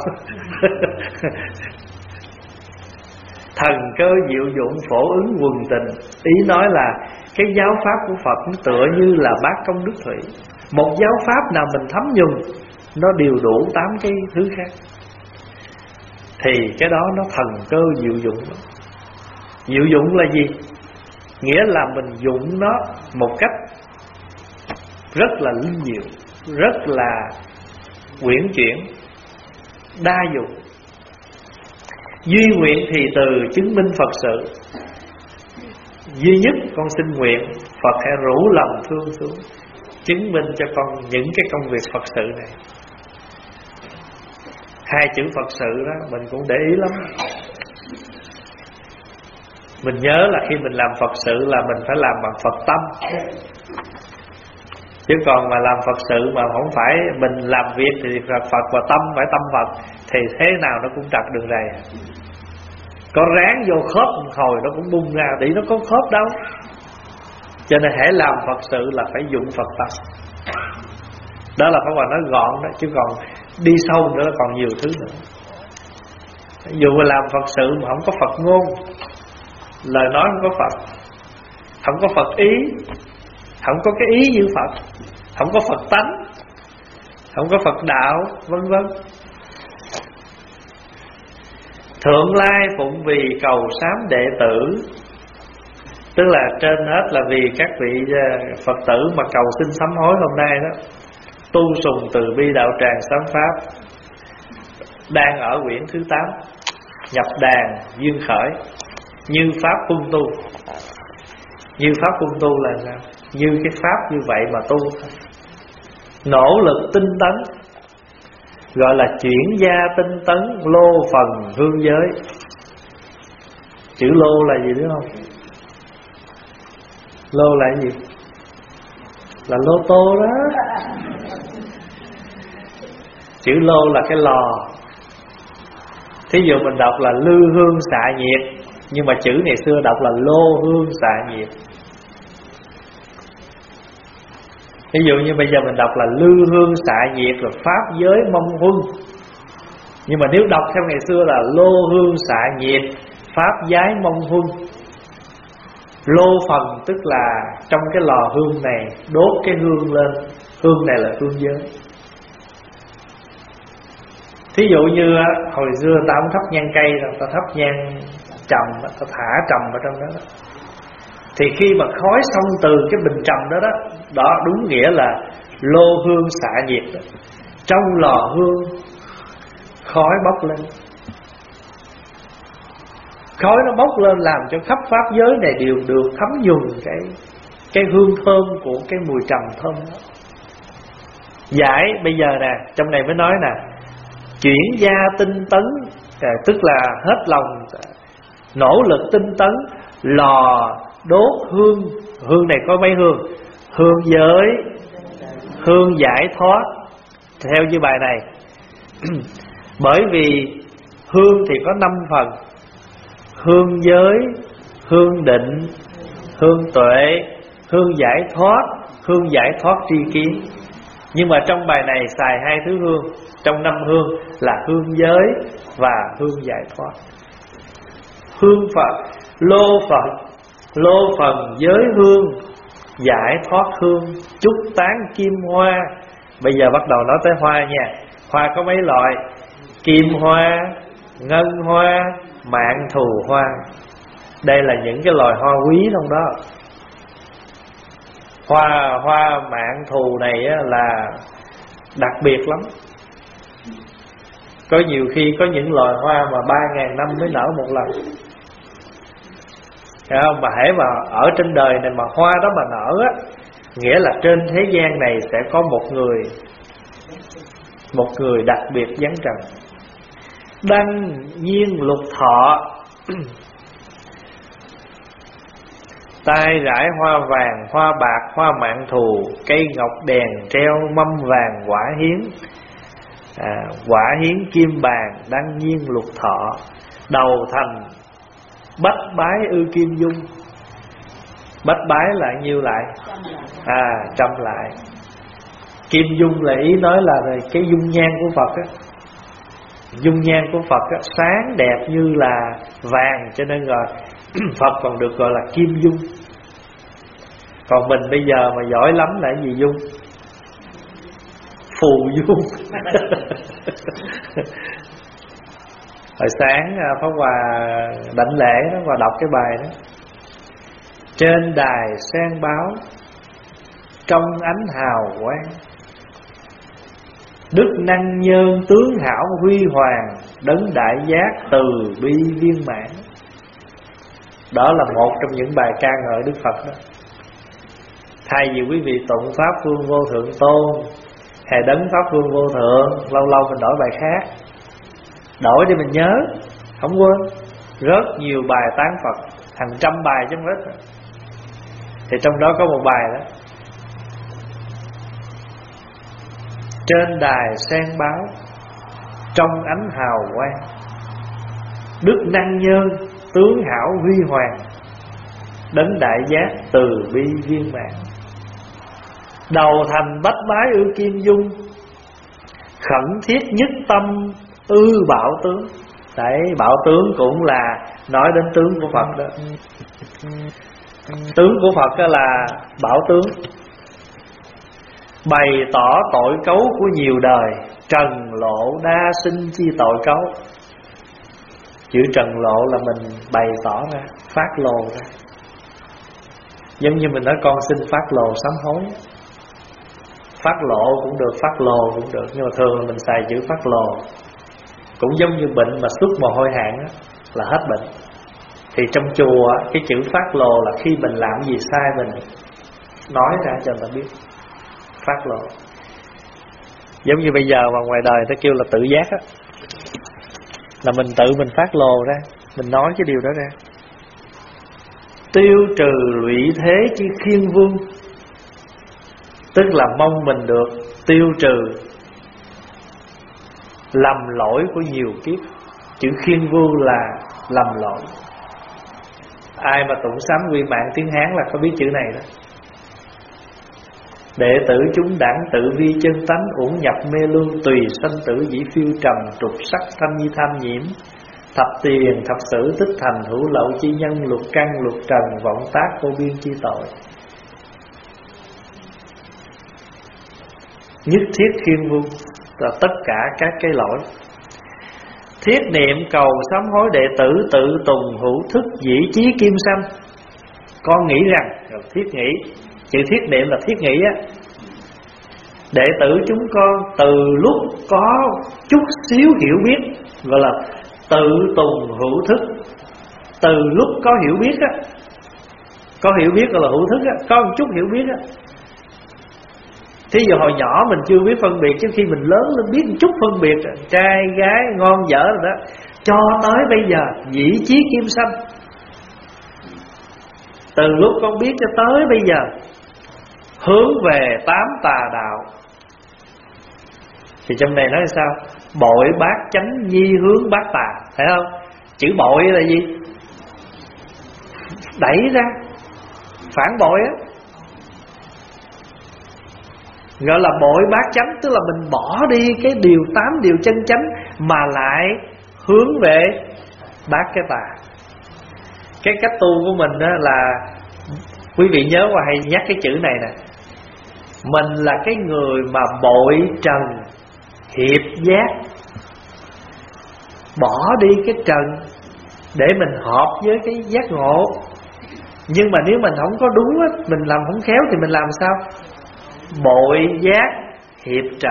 Thần cơ diệu dụng phổ ứng quần tình. Ý nói là cái giáo pháp của Phật nó tựa như là bát công đức thủy. Một giáo pháp nào mình thấm nhuần nó đều đủ 8 cái thứ khác, thì cái đó nó thần cơ diệu dụng. Diệu dụng là gì? Nghĩa là mình dụng nó một cách rất là linh diệu, rất là uyển chuyển, đa dụng. Duy nguyện thì từ chứng minh Phật sự. Duy nhất con xin nguyện Phật hãy rủ lòng thương xuống, chứng minh cho con những cái công việc Phật sự này. Hai chữ Phật sự đó mình cũng để ý lắm. Mình nhớ là khi mình làm Phật sự là mình phải làm bằng Phật tâm, chứ còn mà làm Phật sự mà không phải mình làm việc thì Phật và tâm phải tâm Phật, thì thế nào nó cũng trật đường này. Có ráng vô khớp hồi nó cũng bung ra, để nó có khớp đâu. Cho nên hãy làm Phật sự là phải dụng Phật tâm. Đó là Pháp Hòa nói gọn đó, chứ còn đi sâu nữa là còn nhiều thứ nữa. Ví dụ mà làm Phật sự mà không có Phật ngôn, lời nói không có Phật, không có Phật ý, không có cái ý như Phật, không có Phật tánh, không có Phật đạo, vân vân. Thượng lai phụng vì cầu sám đệ tử, tức là trên hết là vì các vị Phật tử mà cầu xin sám hối hôm nay đó, tu sùng từ bi đạo tràng sám pháp, đang ở quyển thứ 8, nhập đàn duyên khởi, như pháp quân tu. Như pháp quân tu là sao? Như cái pháp như vậy mà tu, nỗ lực tinh tấn, gọi là chuyển gia tinh tấn, lô phần hương giới. Chữ lô là gì đúng không? Lô là cái gì? Là lô tô đó. Chữ lô là cái lò. Thí dụ mình đọc là lư hương xạ nhiệt, nhưng mà chữ ngày xưa đọc là lô hương xạ nhiệt. Ví dụ như bây giờ mình đọc là lư hương xạ nhiệt là pháp giới mong huân, nhưng mà nếu đọc theo ngày xưa là lô hương xạ nhiệt pháp giới mong huân. Lô phần tức là trong cái lò hương này đốt cái hương lên, hương này là hương giới. Thí dụ như hồi xưa ta không thắp nhang cây đâu, ta thắp nhang trầm, ta thả trầm ở trong đó. Thì khi mà khói xong từ cái bình trầm đó đó, đó đúng nghĩa là lô hương xạ nhiệt đó. Trong lò hương khói bốc lên, khói nó bốc lên làm cho khắp pháp giới này đều được thấm nhuần cái hương thơm của cái mùi trầm thơm đó. Giải bây giờ nè, trong này mới nói nè, chuyển gia tinh tấn, tức là hết lòng nỗ lực tinh tấn, lò đốt hương. Hương này có mấy hương? Hương giới, hương giải thoát, theo như bài này. Bởi vì hương thì có 5 phần: hương giới, hương định, hương tuệ, hương giải thoát, hương giải thoát tri kiến. Nhưng mà trong bài này xài 2 thứ hương, trong 5 hương là hương giới và hương giải thoát. Hương Phật, lô phần giới hương, giải thoát hương, trúc tán kim hoa. Bây giờ bắt đầu nói tới hoa nha. Hoa có mấy loại? Kim hoa, ngân hoa, mạn thù hoa. Đây là những cái loài hoa quý trong đó. Hoa mạn thù này là đặc biệt lắm. Có nhiều khi có những loài hoa mà 3.000 năm mới nở một lần. Thấy không? Mà hễ mà ở trên đời này mà hoa đó mà nở á, nghĩa là trên thế gian này sẽ có một người đặc biệt giáng trần. Đăng nhiên lục thọ, tai rải hoa vàng, hoa bạc, hoa mạn thù, cây ngọc đèn treo mâm vàng quả hiến. Quả hiến kim bàn, đăng nhiên lục thọ, đầu thành bách bái ư kim dung. Bách bái là nhiêu lại? 100 lại. Kim dung là ý nói là cái dung nhan của Phật á. Dung nhan của Phật á, sáng đẹp như là vàng, cho nên rồi Phật còn được gọi là kim dung. Còn mình bây giờ mà giỏi lắm là cái gì dung? phù du. Hồi sáng Pháp Hòa đảnh lễ đó và đọc cái bài đó: trên đài sen báo, trong ánh hào quang, đức năng nhân tướng hảo huy hoàng, đấng đại giác từ bi viên mãn. Đó là một trong những bài ca ngợi Đức Phật đó. Thay vì quý vị tụng Pháp Phương Vô Thượng Tôn hay đấng Pháp Phương Vô Thượng, lâu lâu mình đổi bài khác, đổi để mình nhớ, không quên. Rất nhiều bài tán Phật, hàng trăm bài chứ không ít. Thì trong đó có một bài đó: trên đài sen báo, trong ánh hào quang, đức năng nhân tướng hảo huy hoàng, đấng đại giác từ bi viên mãn. Đầu thành bách bái ư kim dung, khẩn thiết nhất tâm ư bảo tướng. Đấy, bảo tướng cũng là nói đến tướng của Phật đó. Tướng của Phật đó là bảo tướng, bày tỏ tội cấu của nhiều đời, trần lộ đa sinh chi tội cấu. Chữ trần lộ là mình bày tỏ ra, phát lộ ra. Giống như mình nói con xin phát lộ sám hối. Phát lộ cũng được, phát lồ cũng được, nhưng mà thường là mình xài chữ phát lồ. Cũng giống như bệnh mà xuất mồ hôi hạn là hết bệnh. Thì trong chùa cái chữ phát lồ là khi mình làm gì sai mình nói ra cho người ta biết, phát lộ. Giống như bây giờ mà ngoài đời ta kêu là tự giác á, là mình tự mình phát lồ ra, mình nói cái điều đó ra. Tiêu trừ lụy thế chi khiên vương, tức là mong mình được tiêu trừ lầm lỗi của nhiều kiếp. Chữ khiên vương là lầm lỗi. Ai mà tụng sám quy mạng tiếng Hán là có biết chữ này đó. Đệ tử chúng đẳng tự vi chân tánh, uổng nhập mê lương, tùy sanh tử dĩ phiêu trầm, trục sắc tham nhi tham nhiễm, thập tiền thập sử tích thành, hữu lậu chi nhân, luật căn luật trần, vọng tác vô biên chi tội. Nhất thiết khiên vương là tất cả các cái lỗi. Thiết niệm cầu sám hối đệ tử, tự tùng hữu thức dĩ chí kim sanh. Con nghĩ rằng, thiết nghĩ, chữ thiết niệm là thiết nghĩ á. Đệ tử chúng con từ lúc có chút xíu hiểu biết, gọi là tự tùng hữu thức. Từ lúc có hiểu biết á, có hiểu biết gọi là hữu thức á, có một chút hiểu biết á. Thí dụ hồi nhỏ mình chưa biết phân biệt, chứ khi mình lớn lên biết một chút phân biệt, trai gái ngon dở rồi đó, cho tới bây giờ dĩ chí kim sanh. Từ lúc con biết cho tới bây giờ hướng về tám tà đạo. Thì trong này nói sao? Bội bát chánh nhi hướng bát tà, phải không? Chữ bội là gì? Đẩy ra, phản bội á. Gọi là bội bát chánh, tức là mình bỏ đi cái điều 8 điều chân chánh mà lại hướng về bát cái tà. Cái cách tu của mình đó là, quý vị nhớ và hay nhắc cái chữ này nè, mình là cái người mà bội trần hiệp giác, bỏ đi cái trần để mình hợp với cái giác ngộ. Nhưng mà nếu mình không có đúng á, mình làm không khéo thì mình làm sao? Bội giác hiệp trần.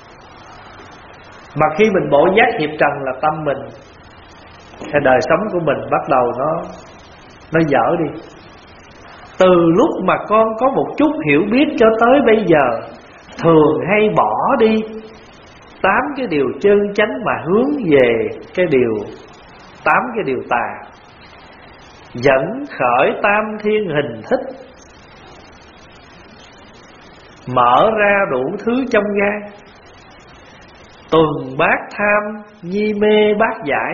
Mà khi mình bội giác hiệp trần là tâm mình, thì đời sống của mình bắt đầu nó dở đi. Từ lúc mà con có một chút hiểu biết cho tới bây giờ, thường hay bỏ đi 8 cái điều chân chánh mà hướng về cái điều 8 cái điều tà, dẫn khởi tam thiên hình thích, mở ra đủ thứ trong gan, tuần bát tham nhi mê bát giải,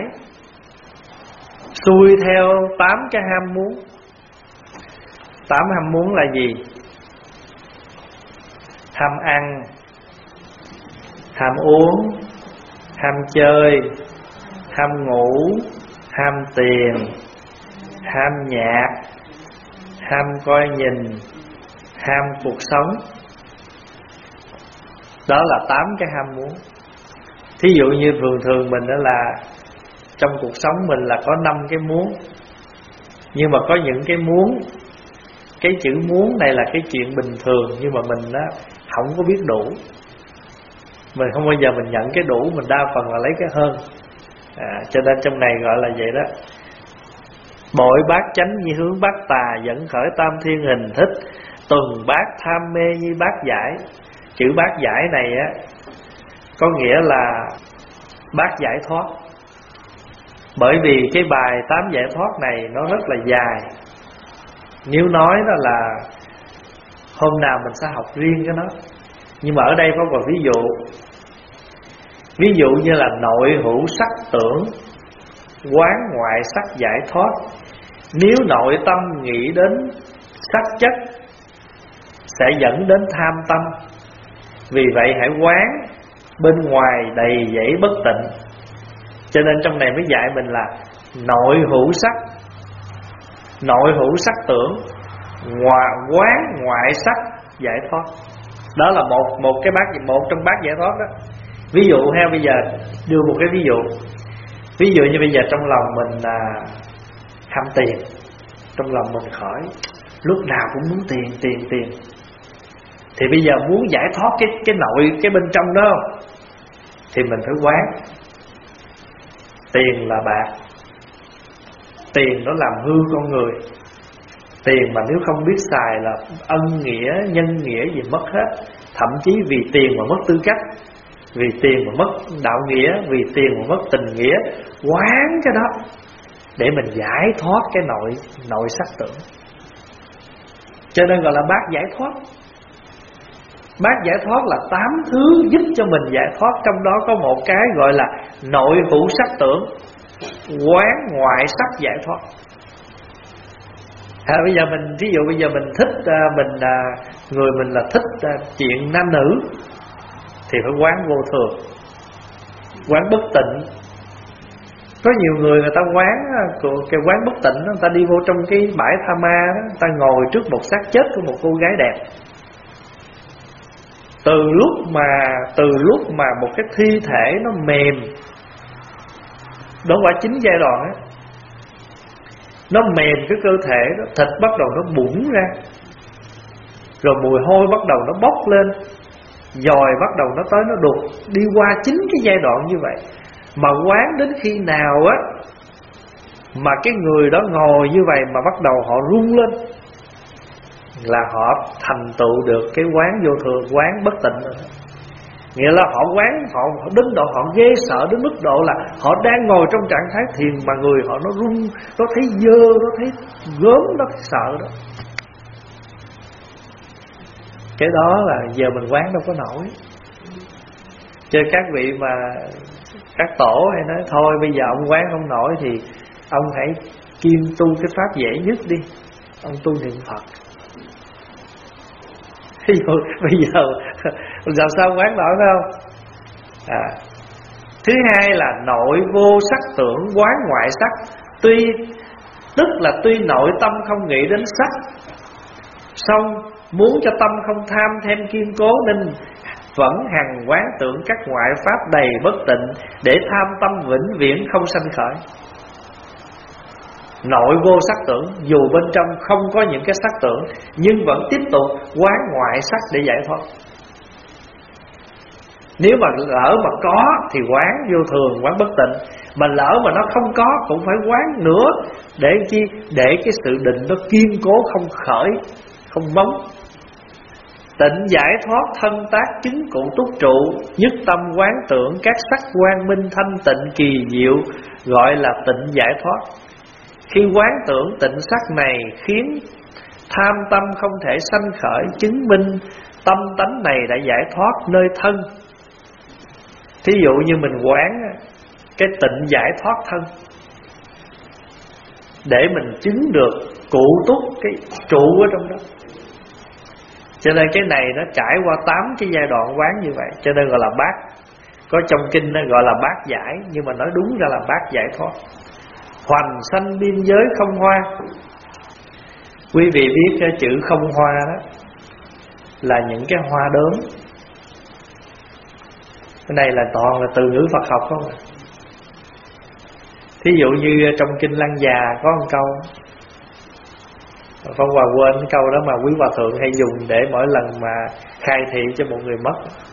xuôi theo 8 cái ham muốn. 8 ham muốn là gì? Ham ăn, ham uống, ham chơi, ham ngủ, ham tiền, ham nhạc, ham coi nhìn, ham cuộc sống. Đó là 8 cái ham muốn. Thí dụ như thường mình đó là trong cuộc sống mình là có 5 cái muốn. Nhưng mà có những cái muốn, cái chữ muốn này là cái chuyện bình thường, nhưng mà mình đó không có biết đủ. Mình không bao giờ mình nhận cái đủ, mình đa phần là lấy cái hơn. Cho nên trong này gọi là vậy đó. Bội bát chánh như hướng bát tà, dẫn khởi tam thiên hình thích. Tuần bát tham mê như bát giải. Chữ bát giải này á có nghĩa là bát giải thoát. Bởi vì cái bài 8 giải thoát này nó rất là dài. Nếu nói đó là hôm nào mình sẽ học riêng cái nó. Nhưng mà ở đây có một ví dụ. Ví dụ như là nội hữu sắc tưởng, quán ngoại sắc giải thoát. Nếu nội tâm nghĩ đến sắc chất sẽ dẫn đến tham tâm. Vì vậy hãy quán bên ngoài đầy dẫy bất tịnh. Cho nên trong này mới dạy mình là nội hữu sắc, nội hữu sắc tưởng, quán ngoại sắc giải thoát. Đó là một cái bát, một trong bát giải thoát đó. Ví dụ ha, bây giờ đưa một cái ví dụ. Ví dụ như bây giờ trong lòng mình ham tiền, trong lòng mình khởi lúc nào cũng muốn tiền. Thì bây giờ muốn giải thoát cái nội, cái bên trong đó thì mình phải quán. Tiền là bạc, tiền nó làm hư con người. Tiền mà nếu không biết xài là ân nghĩa, nhân nghĩa gì mất hết. Thậm chí vì tiền mà mất tư cách, vì tiền mà mất đạo nghĩa, vì tiền mà mất tình nghĩa. Quán cái đó để mình giải thoát cái nội sắc tưởng. Cho nên gọi là bát giải thoát. Bát giải thoát là 8 thứ giúp cho mình giải thoát. Trong đó có một cái gọi là nội hữu sắc tưởng, quán ngoại sắc giải thoát. Bây giờ mình, thí dụ bây giờ mình thích người mình là thích chuyện nam nữ thì phải quán vô thường, quán bất tịnh. Có nhiều người ta quán cái quán bất tịnh đó, người ta đi vô trong cái bãi tha ma đó, người ta ngồi trước một xác chết của một cô gái đẹp. Từ lúc mà một cái thi thể nó mềm, đó quả chính giai đoạn á, nó mềm cái cơ thể đó, thịt bắt đầu nó bủng ra, rồi mùi hôi bắt đầu nó bốc lên, dòi bắt đầu nó tới nó đục. Đi qua chính cái giai đoạn như vậy. Mà quán đến khi nào á mà cái người đó ngồi như vậy mà bắt đầu họ rung lên, là họ thành tựu được cái quán vô thường, quán bất tịnh rồi. Nghĩa là họ quán, họ đến độ họ ghê sợ đến mức độ là họ đang ngồi trong trạng thái thiền mà người họ nó rung, nó thấy dơ, nó thấy gớm, nó sợ đó. Cái đó là giờ mình quán đâu có nổi. Cho các vị mà các tổ hay nói thôi bây giờ ông quán không nổi thì ông hãy kiêng tu cái pháp dễ nhất đi, ông tu niệm Phật. Bây giờ làm sao quán nổi phải không? Thứ hai là nội vô sắc tưởng, quán ngoại sắc. Tức là tuy nội tâm không nghĩ đến sắc, xong muốn cho tâm không tham thêm kiên cố nên vẫn hằng quán tưởng các ngoại pháp đầy bất tịnh, để tham tâm vĩnh viễn không sanh khởi. Nội vô sắc tưởng, dù bên trong không có những cái sắc tưởng, nhưng vẫn tiếp tục quán ngoại sắc để giải thoát. Nếu mà lỡ mà có thì quán vô thường, quán bất tịnh. Mà lỡ mà nó không có cũng phải quán nữa. Để chi? Để cái sự định nó kiên cố, không khởi, không bóng. Tịnh giải thoát thân tác chứng cụ túc trụ, nhất tâm quán tưởng các sắc quang minh thanh tịnh kỳ diệu, gọi là tịnh giải thoát. Khi quán tưởng tịnh sắc này khiến tham tâm không thể sanh khởi, chứng minh tâm tánh này đã giải thoát nơi thân. Thí dụ như mình quán cái tịnh giải thoát thân, để mình chứng được cụ túc cái trụ ở trong đó. Cho nên cái này nó trải qua 8 cái giai đoạn quán như vậy. Cho nên gọi là bát. Có trong kinh nó gọi là bát giải, nhưng mà nói đúng ra là bát giải thoát. Hoành sanh biên giới không hoa. Quý vị biết cái chữ không hoa đó là những cái hoa đốm. Cái này là toàn là từ ngữ Phật học không à. Thí dụ như trong Kinh Lăng Già có một câu, Phong Hòa quên cái câu đó mà quý hòa thượng hay dùng để mỗi lần mà khai thị cho một người mất.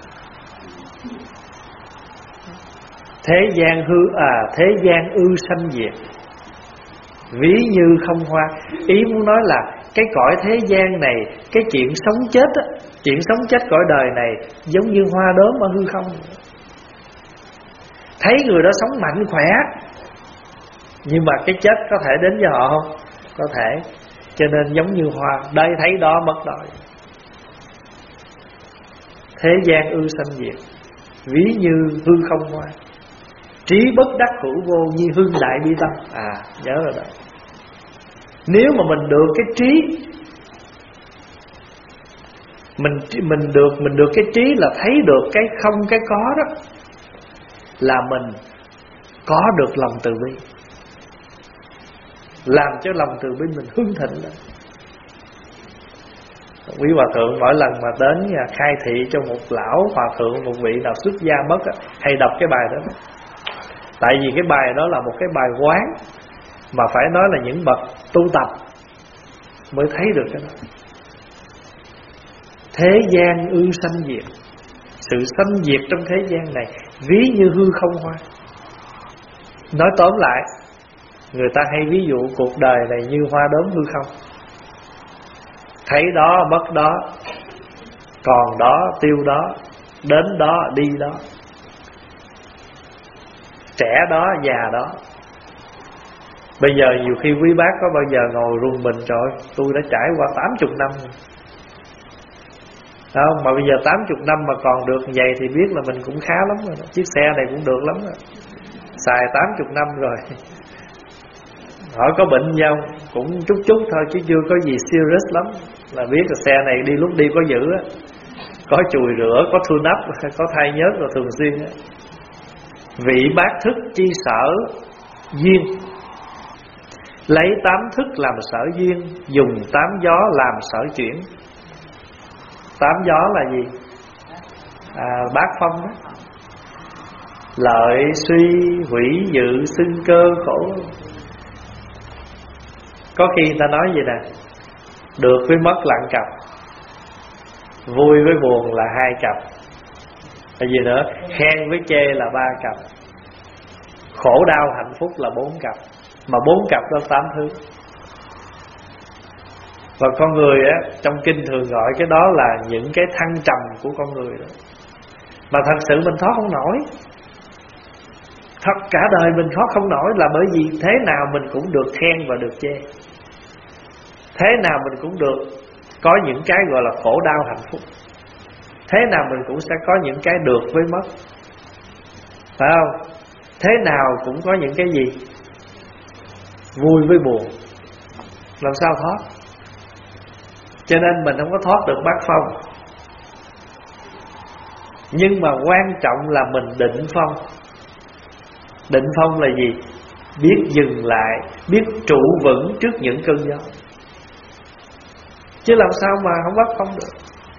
Thế gian ư sanh diệt, ví như không hoa. Ý muốn nói là cái cõi thế gian này, cái chuyện sống chết á, chuyện sống chết cõi đời này giống như hoa đốm ở hư không. Thấy người đó sống mạnh khỏe, nhưng mà cái chết có thể đến với họ không? Có thể. Cho nên giống như hoa, đây thấy đó mất đó. Thế gian ư sanh diệt, ví như hư không hoa. Trí bất đắc hữu vô, như hương đại bi tâm. Nhớ rồi đó. Nếu mà mình được cái trí, mình được cái trí là thấy được cái không cái có đó, là mình có được lòng từ bi, làm cho lòng từ bi mình hưng thịnh lên. Quý hòa thượng mỗi lần mà đến khai thị cho một lão hòa thượng, một vị nào xuất gia mất hay đọc cái bài đó. Tại vì cái bài đó là một cái bài quán, mà phải nói là những bậc tu tập mới thấy được cái đó. Thế gian ư sanh diệt, sự sanh diệt trong thế gian này ví như hư không hoa. Nói tóm lại, người ta hay ví dụ cuộc đời này như hoa đốm hư không. Thấy đó mất đó, còn đó tiêu đó, đến đó đi đó, trẻ đó già đó. Bây giờ nhiều khi quý bác có bao giờ ngồi run mình, trời ơi, tôi đã trải qua 80 năm rồi. Không, mà bây giờ 80 năm mà còn được vậy thì biết là mình cũng khá lắm rồi đó. Chiếc xe này cũng được lắm rồi, xài 80 năm rồi. Hỏi có bệnh gì không? Cũng chút thôi chứ chưa có gì serious lắm. Là biết là xe này đi lúc đi có giữ á, có chùi rửa, có thu nắp, có thay nhớt rồi thường xuyên á. Vị bác thức chi sở duyên, lấy 8 thức làm sở duyên, dùng 8 gió làm sở chuyển. 8 gió là gì? Bát phong đó. Lợi suy hủy dự sinh cơ khổ. Có khi ta nói vậy nè, được với mất là 1 cặp, vui với buồn là 2 cặp, là gì nữa, khen với chê là 3 cặp, khổ đau hạnh phúc là 4 cặp. Mà 4 cặp đó 8 thứ. Và con người á, trong kinh thường gọi cái đó là những cái thăng trầm của con người đó. Mà thật sự mình thoát không nổi. Thật cả đời mình thoát không nổi là bởi vì thế nào mình cũng được khen và được chê. Thế nào mình cũng được có những cái gọi là khổ đau hạnh phúc. Thế nào mình cũng sẽ có những cái được với mất. Phải không? Thế nào cũng có những cái gì vui với buồn. Làm sao thoát? Cho nên mình không có thoát được bát phong. Nhưng mà quan trọng là mình định phong. Định phong là gì? Biết dừng lại, biết trụ vững trước những cơn gió. Chứ làm sao mà không bắt phong được.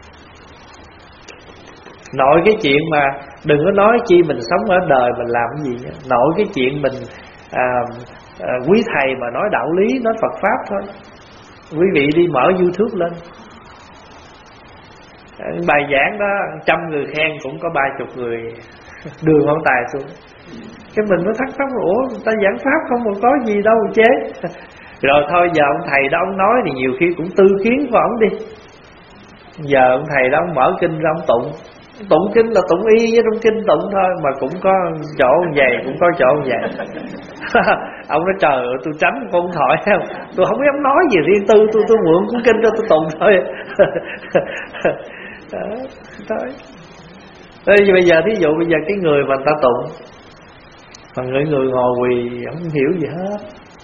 Nội cái chuyện mà đừng có nói chi mình sống ở đời mình làm cái gì nhá. Nội cái chuyện mình quý thầy mà nói đạo lý, nói Phật Pháp thôi. Quý vị đi mở YouTube lên, bài giảng đó 100 người khen cũng có 30 người đưa ngón tay xuống. Cái mình mới thắc mắc, ủa người ta giảng Pháp không mà có gì đâu chế. Rồi thôi giờ ông thầy đó ông nói thì nhiều khi cũng tư kiến của ông đi. Giờ ông thầy đó ông mở kinh ra ông tụng. Tụng kinh là tụng y với trong kinh tụng thôi, mà cũng có chỗ vậy, cũng có chỗ vậy. Ông nói trời ơi tôi tránh con thoại không, tôi không dám nói gì riêng tư, tôi mượn cuốn kinh cho tôi tụng thôi. Thôi. Bây giờ thí dụ bây giờ cái người mà người ta tụng, mà người ngồi quỳ không hiểu gì hết.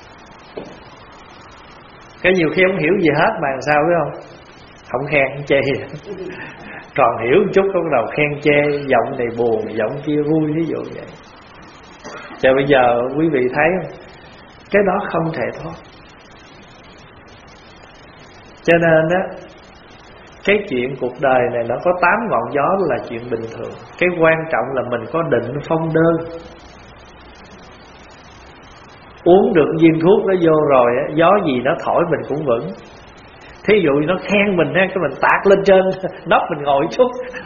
Cái nhiều khi không hiểu gì hết mà làm sao biết không? Không khen không chê. Còn hiểu một chút có bắt đầu khen chê, giọng này buồn, giọng kia vui, ví dụ vậy. Cho bây giờ quý vị thấy không? Cái đó không thể thoát. Cho nên á, Cái chuyện cuộc đời này nó có 8 ngọn gió là chuyện bình thường. Cái quan trọng là mình có định phong đơn. Uống được viên thuốc nó vô rồi, gió gì nó thổi mình cũng vững. Thí dụ nó khen mình ha, cái mình tạt lên trên nóc mình ngồi chút.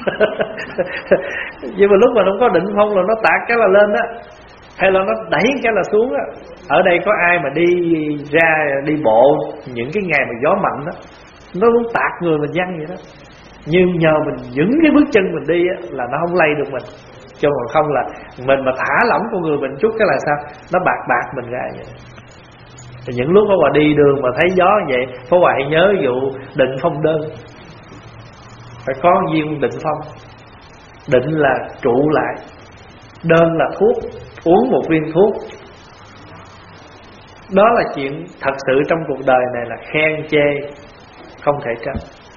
Nhưng mà lúc mà không có định phong là nó tạt cái là lên á, hay là nó đẩy cái là xuống á. Ở đây có ai mà đi ra đi bộ những cái ngày mà gió mạnh đó, nó muốn tạt người mình văng vậy đó. Nhưng nhờ mình vững cái bước chân mình đi á, là nó không lay được mình. Chứ còn không là mình mà thả lỏng con người mình chút cái là sao, nó bạc mình ra vậy. Thì những lúc mà đi đường mà thấy gió vậy, Pháp Hòa hãy nhớ vụ định phong đơn. Phải có viên định phong. Định là trụ lại, đơn là thuốc, uống một viên thuốc. Đó là chuyện thật sự trong cuộc đời này là khen chê không thể tránh.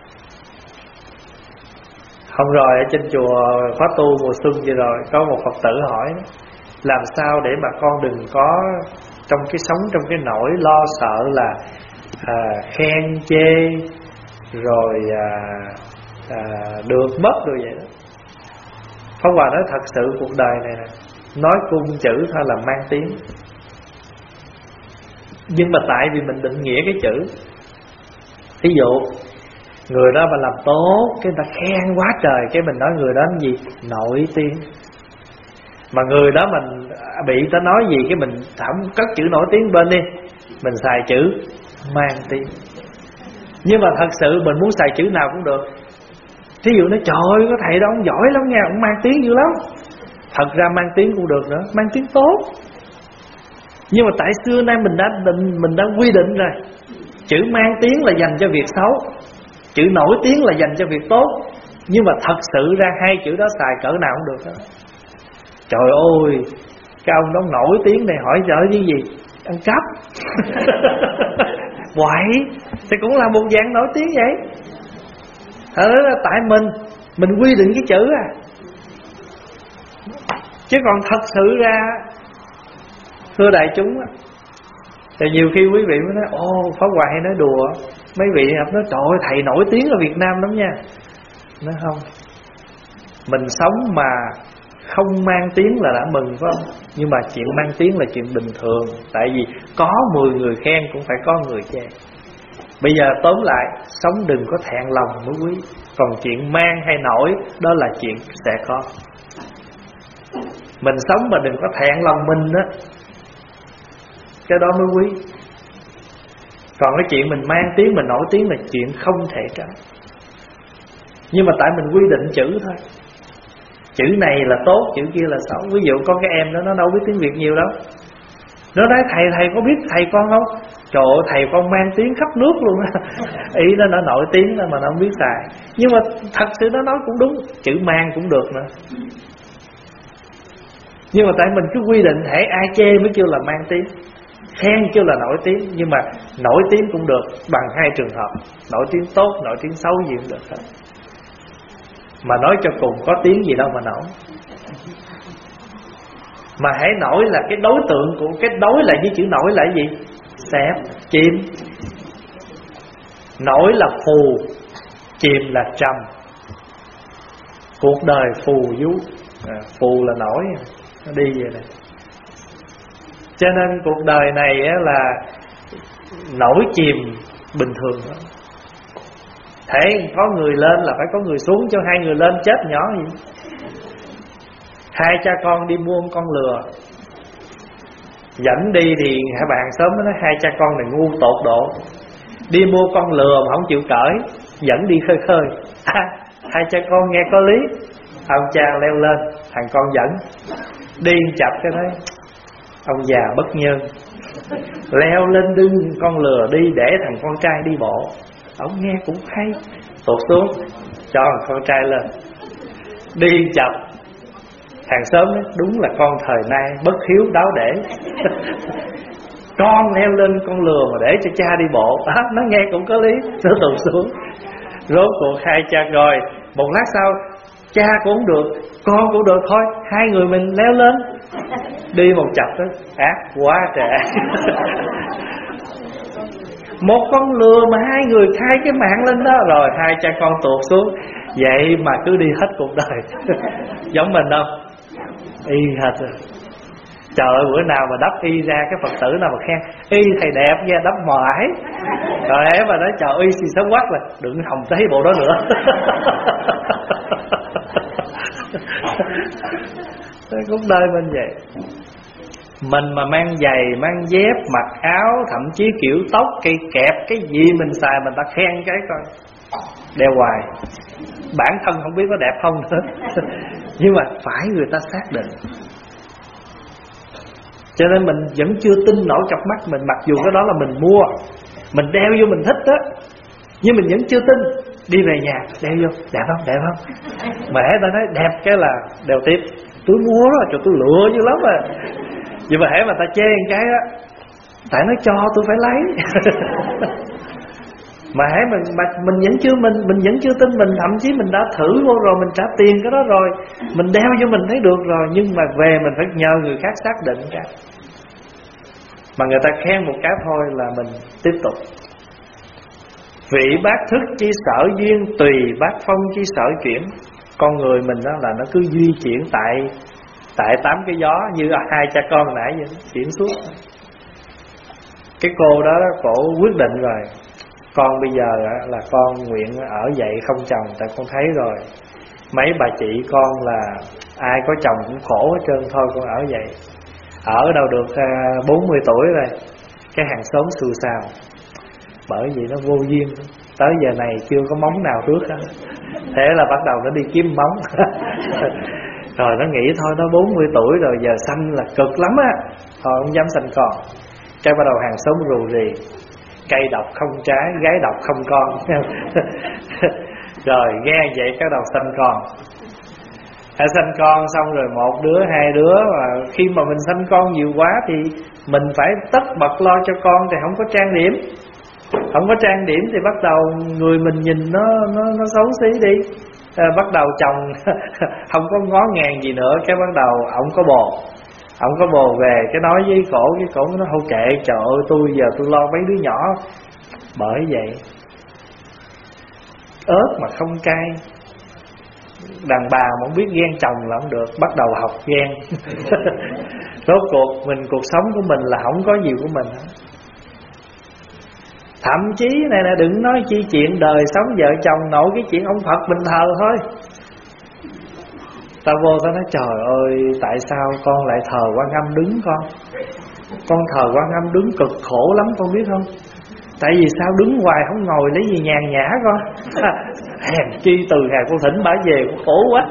Hôm rồi ở trên chùa khóa tu mùa xuân vừa rồi, có một Phật tử hỏi làm sao để mà con đừng có trong cái sống trong cái nỗi lo sợ là khen chê rồi được mất rồi vậy đó. Pháp Hòa nói thật sự cuộc đời này nè, nói cung chữ thôi là mang tiếng. Nhưng mà tại vì mình định nghĩa cái chữ. Ví dụ người đó mà làm tốt, cái người ta khen quá trời, cái mình nói người đó là gì? Nổi tiếng. Mà người đó mình bị ta nói gì, cái mình không cất chữ nổi tiếng bên đi, mình xài chữ mang tiếng. Nhưng mà thật sự mình muốn xài chữ nào cũng được. Thí dụ nói trời ơi, có thầy đó ông giỏi lắm nha, ông mang tiếng dữ lắm. Thật ra mang tiếng cũng được nữa, mang tiếng tốt. Nhưng mà tại xưa nay mình đã quy định rồi, chữ mang tiếng là dành cho việc xấu, chữ nổi tiếng là dành cho việc tốt. Nhưng mà thật sự ra hai chữ đó xài cỡ nào cũng được đó. Trời ơi, cái ông đó nổi tiếng này hỏi giỡn cái gì? Ăn cắp. Quậy, thì cũng là một dạng nổi tiếng vậy. Tại mình quy định cái chữ à. Chứ còn thật sự ra, thưa đại chúng á, thì nhiều khi quý vị mới nói Pháp Hòa hay nói đùa. Mấy vị nói trời ơi, thầy nổi tiếng ở Việt Nam lắm nha. Nói không, mình sống mà không mang tiếng là đã mừng phải không? Nhưng mà chuyện mang tiếng là chuyện bình thường. Tại vì có 10 người khen cũng phải có người chê. Bây giờ tóm lại, sống đừng có thẹn lòng mới quý. Còn chuyện mang hay nổi, đó là chuyện sẽ có. Mình sống mà đừng có thẹn lòng mình á, cái đó mới quý. Còn cái chuyện mình mang tiếng, mình nổi tiếng là chuyện không thể tránh. Nhưng mà tại mình quy định chữ thôi. Chữ này là tốt, chữ kia là xấu. Ví dụ có cái em đó, nó đâu biết tiếng Việt nhiều đâu. Nó nói thầy có biết thầy con không? Trời ơi, thầy con mang tiếng khắp nước luôn á. Ý nó nổi tiếng mà nó không biết xài. Nhưng mà thật sự nó nói cũng đúng, chữ mang cũng được nữa. Nhưng mà tại mình cứ quy định hễ ai chê mới kêu là mang tiếng, khen kêu là nổi tiếng. Nhưng mà nổi tiếng cũng được bằng hai trường hợp, nổi tiếng tốt, nổi tiếng xấu gì cũng được hết. Mà nói cho cùng có tiếng gì đâu mà nổi. Mà hãy nổi là cái đối tượng của cái đối lại với chữ nổi là cái gì? Xẹp, chìm. Nổi là phù, chìm là trầm. Cuộc đời phù du, phù là nổi, nó đi vậy này. Cho nên cuộc đời này là nổi chìm bình thường đó. Thế có người lên là phải có người xuống, cho hai người lên chết nhỏ gì. Hai cha con đi mua con lừa, dẫn đi thì hai bạn sớm nói hai cha con này ngu tột độ. Đi mua con lừa mà không chịu cởi, dẫn đi khơi khơi. Hai cha con nghe có lý. Ông cha leo lên, thằng con dẫn. Đi chập cái đấy, ông già bất nhân, leo lên đưng con lừa đi để thằng con trai đi bộ. Ông nghe cũng hay, tụt xuống cho thằng con trai lên. Đi chập, hàng xóm nói đúng là con thời nay bất hiếu đáo để. Con leo lên con lừa mà để cho cha đi bộ. Nó nghe cũng có lý, nó tụt xuống. Rốt cuộc hai cha rồi, một lát sau cha cũng được, con cũng được thôi, hai người mình leo lên. Đi một chập đó, ác quá trẻ. Một con lừa mà hai người khai cái mạng lên đó, rồi hai cha con tuột xuống. Vậy mà cứ đi hết cuộc đời. Giống mình không? Y hệt rồi. Trời ơi, bữa nào mà đắp y ra, cái Phật tử nào mà khen y thầy đẹp nha, đắp mỏi. Rồi ấy mà nói trời y xì sớm quắc là đừng hòng thấy bộ đó nữa. Cuộc đời mình vậy. Mình mà mang giày, mang dép, mặc áo, thậm chí kiểu tóc, cây kẹp, cái gì mình xài mình ta khen cái coi. Đeo hoài. Bản thân không biết nó đẹp không nữa. Nhưng mà phải người ta xác định. Cho nên mình vẫn chưa tin nổi cặp mắt mình. Mặc dù cái đó là mình mua, mình đeo vô mình thích đó, nhưng mình vẫn chưa tin. Đi về nhà đeo vô, đẹp không, đẹp không. Mà hễ ta nói đẹp cái là đeo tiếp. Tôi mua đó, cho tôi lựa dữ lắm à. Nhưng mà hễ mà ta chê một cái á, tại nó cho tôi phải lấy. Mà hễ mình vẫn chưa mình vẫn chưa tin. Mình thậm chí mình đã thử vô rồi, mình trả tiền cái đó rồi, mình đeo vô mình thấy được rồi, nhưng mà về mình phải nhờ người khác xác định cái. Mà người ta khen một cái thôi là mình tiếp tục. Vị bát thức chi sở duyên, tùy bát phong chi sở chuyển. Con người mình đó là nó cứ di chuyển tại 8 cái gió, như hai cha con nãy vậy, chuyển suốt. Cái cô đó cổ quyết định rồi, con bây giờ là con nguyện ở vậy không chồng. Tại con thấy rồi, mấy bà chị con là ai có chồng cũng khổ hết trơn. Thôi con ở vậy. Ở đâu được 40 tuổi rồi, cái hàng xóm xù xào. Bởi vì nó vô duyên, tới giờ này chưa có móng nào rước hết. Thế là bắt đầu nó đi kiếm móng. Rồi nó nghĩ thôi nó 40 tuổi rồi, giờ sanh là cực lắm á, thôi không dám sanh con. Cái bắt đầu hàng xóm rù rì, cây độc không trái, gái độc không con. Rồi nghe vậy cái đầu sanh con. Sanh con xong rồi một đứa, hai đứa. Mà khi mà mình sanh con nhiều quá thì mình phải tất bật lo cho con, thì không có trang điểm. Không có trang điểm thì bắt đầu người mình nhìn nó xấu xí đi. Bắt đầu chồng không có ngó ngàng gì nữa. Cái bắt đầu ổng có bồ về, cái nói với cổ nó hô kệ, trời ơi tôi giờ tôi lo mấy đứa nhỏ. Bởi vậy ớt mà không cay. Đàn bà mà không biết ghen chồng là không được, bắt đầu học ghen. Rốt cuộc sống của mình là không có gì của mình. Thậm chí này là đừng nói chi chuyện đời sống vợ chồng, nội cái chuyện ông Phật mình thờ thôi. Ta vô ta nói trời ơi, tại sao con lại thờ Quan Âm đứng con thờ Quan Âm đứng cực khổ lắm con biết không. Tại vì sao đứng hoài không ngồi lấy gì nhàn nhã con. Hèn chi từ ngày con thỉnh bả về con khổ quá.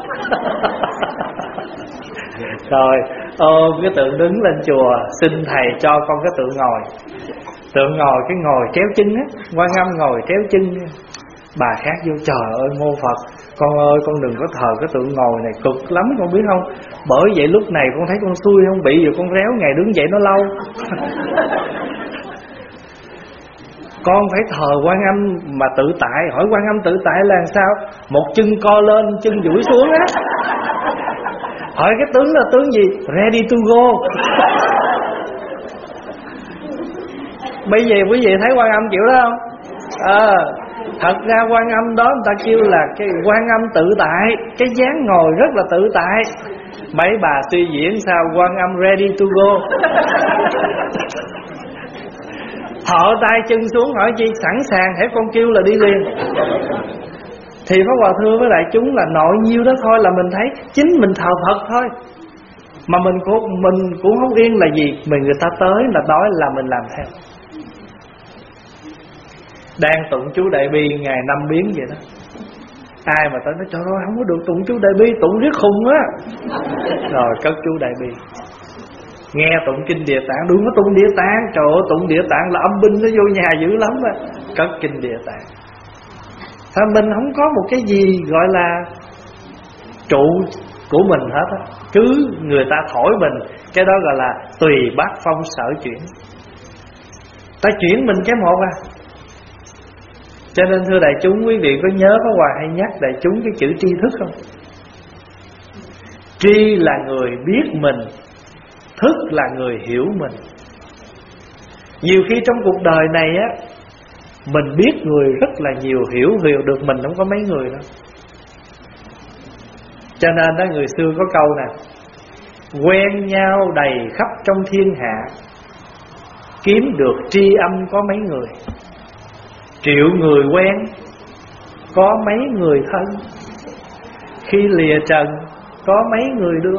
Rồi ôm cái tượng đứng lên chùa, xin thầy cho con cái tượng ngồi. Tượng ngồi, cái ngồi kéo chân á, Quan Âm ngồi kéo chân. Bà khác vô trời ơi mô Phật, con ơi con đừng có thờ cái tượng ngồi này cực lắm con biết không. Bởi vậy lúc này con thấy con xui không bị, rồi con réo ngày đứng dậy nó lâu. Con phải thờ Quan Âm mà tự tại. Hỏi Quan Âm tự tại là sao? Một chân co lên, chân duỗi xuống á. Hỏi cái tướng là tướng gì? Ready to go. Bây giờ quý vị thấy Quan Âm kiểu đó không? Thật ra Quan Âm đó người ta kêu là cái Quan Âm tự tại. Cái dáng ngồi rất là tự tại. Mấy bà suy diễn sao Quan Âm ready to go. Thọ tay chân xuống hỏi chi? Sẵn sàng, hễ con kêu là đi liền. Thì Pháp Hòa thưa với đại chúng là nội nhiêu đó thôi là mình thấy chính mình thờ Phật thôi. Mà mình cũng không yên là gì. Mình người ta tới là nói là mình làm theo. Đang tụng chú Đại Bi ngày 5 biến vậy đó. Ai mà tới nói trời ơi không có được tụng chú Đại Bi, tụng riết khùng á. Rồi cất chú Đại Bi. Nghe tụng kinh Địa Tạng, đừng có tụng Địa Tạng. Trời ơi tụng Địa Tạng là âm binh nó vô nhà dữ lắm á. Cất kinh Địa Tạng. Thôi mình không có một cái gì gọi là trụ của mình hết á. Cứ người ta thổi mình, cái đó gọi là tùy bát phong sở chuyển. Ta chuyển mình cái một à. Cho nên thưa đại chúng, quý vị có nhớ Pháp Hòa hay nhắc đại chúng cái chữ tri thức không? Tri là người biết mình, thức là người hiểu mình. Nhiều khi trong cuộc đời này á, Mình biết người rất là nhiều, hiểu được mình không có mấy người đâu. Cho nên đó người xưa có câu nè: quen nhau đầy khắp trong thiên hạ, kiếm được tri âm có mấy người. Triệu người quen, có mấy người thân, khi lìa trần, có mấy người đưa.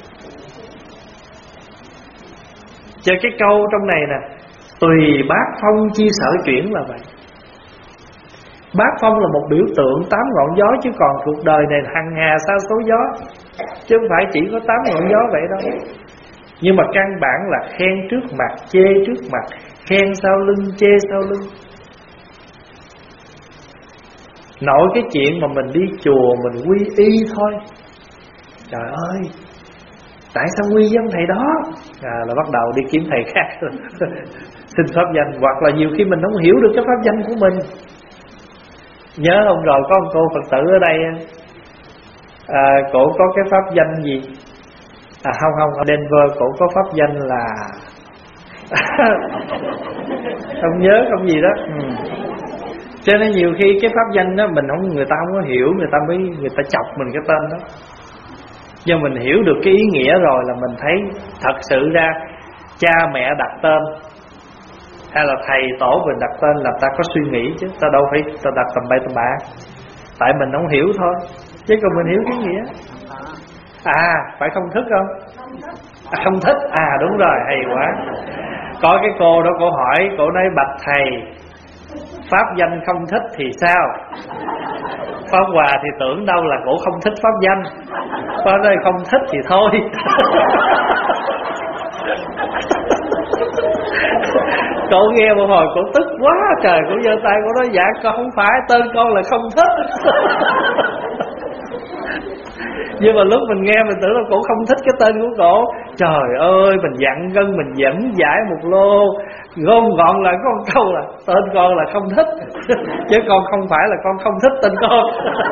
Cho cái câu trong này nè: tùy bát phong chi sở chuyển là vậy. Bát phong là một biểu tượng 8 ngọn gió, chứ còn cuộc đời này hằng hà sa số gió, chứ không phải chỉ có 8 ngọn gió vậy đâu. Nhưng mà căn bản là khen trước mặt, chê trước mặt, khen sau lưng, chê sau lưng. Nội cái chuyện mà mình đi chùa mình quy y thôi, trời ơi, tại sao quy với ông thầy đó? Là bắt đầu đi kiếm thầy khác xin pháp danh. Hoặc là nhiều khi mình không hiểu được cái pháp danh của mình. Nhớ hôm rồi có một cô Phật tử ở đây, cổ có cái pháp danh gì? Không, ở Denver cổ có pháp danh là không nhớ không gì đó. Cho nên nhiều khi cái pháp danh đó mình không, người ta không có hiểu, người ta chọc mình cái tên đó. Nhưng mình hiểu được cái ý nghĩa rồi là mình thấy thật sự ra cha mẹ đặt tên hay là thầy tổ mình đặt tên là ta có suy nghĩ chứ, ta đâu phải ta đặt tầm bậy tầm bạ. Tại mình không hiểu thôi, chứ còn mình hiểu cái nghĩa. Phải không thích không? Không thích, đúng rồi, hay quá. Có cái cô đó cô hỏi, cô nói bạch thầy, pháp danh không thích thì sao? Pháp Hòa thì tưởng đâu là cổ không thích pháp danh, Pháp đây không thích thì thôi. Cậu nghe một hồi cổ tức quá trời, cổ giơ tay cổ nói dạ con không phải, tên con là không thích. Nhưng mà lúc mình nghe mình tưởng là cổ không thích cái tên của cổ. Trời ơi, mình dặn gân, mình dẫn giải một lô, gom gọn lại có một câu là tên con là không thích. Chứ con không phải là con không thích tên con.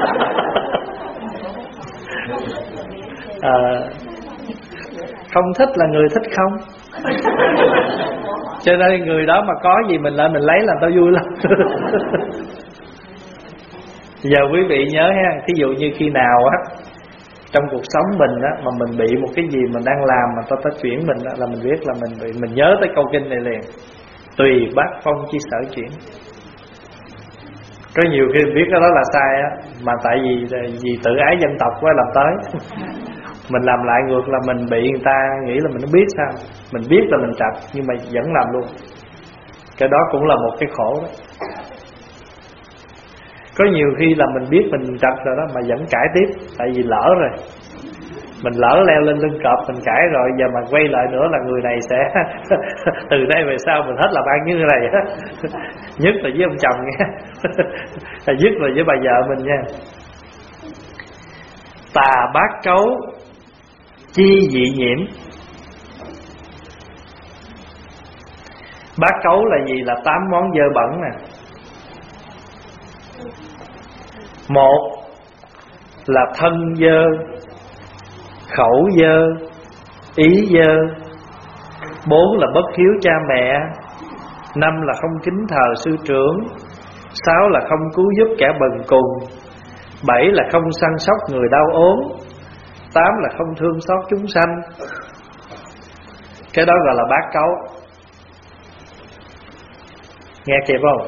Không thích là người thích không. Cho nên người đó mà có gì mình lên mình lấy là tao vui lắm. Giờ quý vị nhớ ha, thí dụ như khi nào á trong cuộc sống mình á mà mình bị một cái gì mình đang làm mà ta chuyển mình á, là mình biết là mình nhớ tới câu kinh này liền: tùy bát phong chi sở chuyển. Có nhiều khi biết cái đó là sai á, mà tại vì tự ái dân tộc quá làm tới. Mình làm lại ngược là mình bị người ta nghĩ là mình không biết sao. Mình biết là mình trật nhưng mà vẫn làm luôn. Cái đó cũng là một cái khổ đó. Có nhiều khi là mình biết mình trật rồi đó mà vẫn cãi tiếp. Tại vì lỡ rồi, mình lỡ leo lên lưng cọp mình cãi rồi, giờ mà quay lại nữa là người này sẽ từ đây về sau mình hết làm ăn như thế này á. Nhất là với ông chồng nha. Nhất là với bà vợ mình nha. Tà bát cấu chi dị nhiễm. Bát cấu là gì? Là 8 món dơ bẩn nè. Một là thân dơ, khẩu dơ, ý dơ. 4 là bất hiếu cha mẹ. 5 là không kính thờ sư trưởng. 6 là không cứu giúp kẻ bần cùng. 7 là không săn sóc người đau ốm. 8 là không thương xót chúng sanh. Cái đó gọi là bát cấu. Nghe kịp không?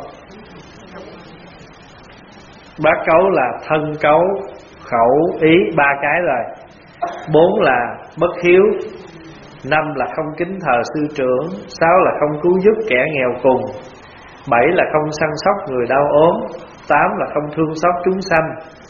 Bát cấu là thân cấu, khẩu, ý, 3 cái rồi. 4 là bất hiếu. 5 là không kính thờ sư trưởng. 6 là không cứu giúp kẻ nghèo cùng. 7 là không săn sóc người đau ốm. 8 là không thương xót chúng sanh.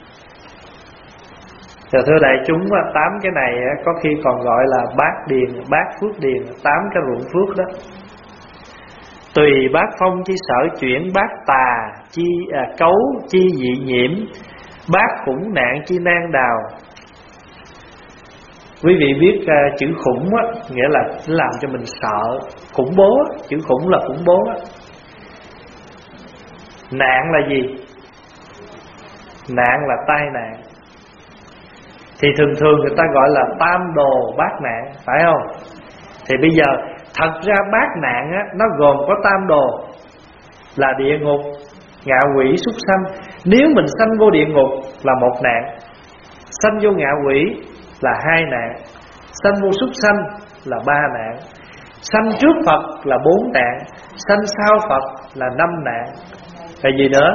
Thưa đại chúng, 8 cái này có khi còn gọi là bát điền, bát phước điền, 8 cái ruộng phước đó. Tùy bát phong chi sở chuyển, bát tà chi cấu chi dị nhiễm, bát khủng nạn chi nan đào. Quý vị biết chữ khủng á, nghĩa là làm cho mình sợ, khủng bố. Chữ khủng là khủng bố á. Nạn là gì? Nạn là tai nạn. Thì thường người ta gọi là tam đồ bát nạn, phải không? Thì bây giờ thật ra bát nạn á, nó gồm có tam đồ. là địa ngục, ngạ quỷ, súc sanh. Nếu mình sanh vô địa ngục là một nạn, sanh vô ngạ quỷ là 2 nạn, sanh vô súc sanh là 3 nạn, sanh trước Phật là 4 nạn, sanh sau Phật là 5 nạn. Là gì nữa?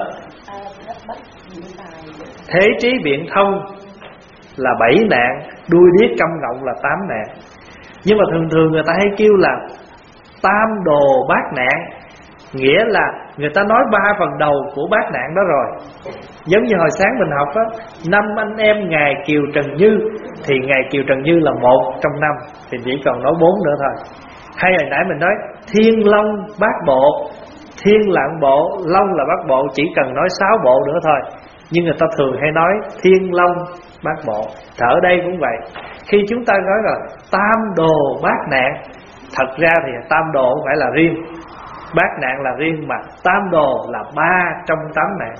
Thế trí biện thông là 7 nạn, đuôi điếc câm ngọng là 8 nạn. Nhưng mà thường người ta hay kêu là tam đồ bát nạn, nghĩa là người ta nói 3 phần đầu của bát nạn đó rồi. Giống như hồi sáng mình học á, 5 anh em ngài Kiều Trần Như, thì ngài Kiều Trần Như là 1 trong 5, thì chỉ còn nói 4 nữa thôi. Hay hồi nãy mình nói Thiên Long Bát Bộ, Thiên Lạng Bộ, Long là Bát Bộ, chỉ cần nói 6 bộ nữa thôi. Nhưng người ta thường hay nói Thiên Long Bát Bộ. Ở đây cũng vậy. Khi chúng ta nói là tam đồ bát nạn, thật ra thì tam đồ không phải là riêng, bát nạn là riêng, mà tam đồ là 3 trong 8 nạn.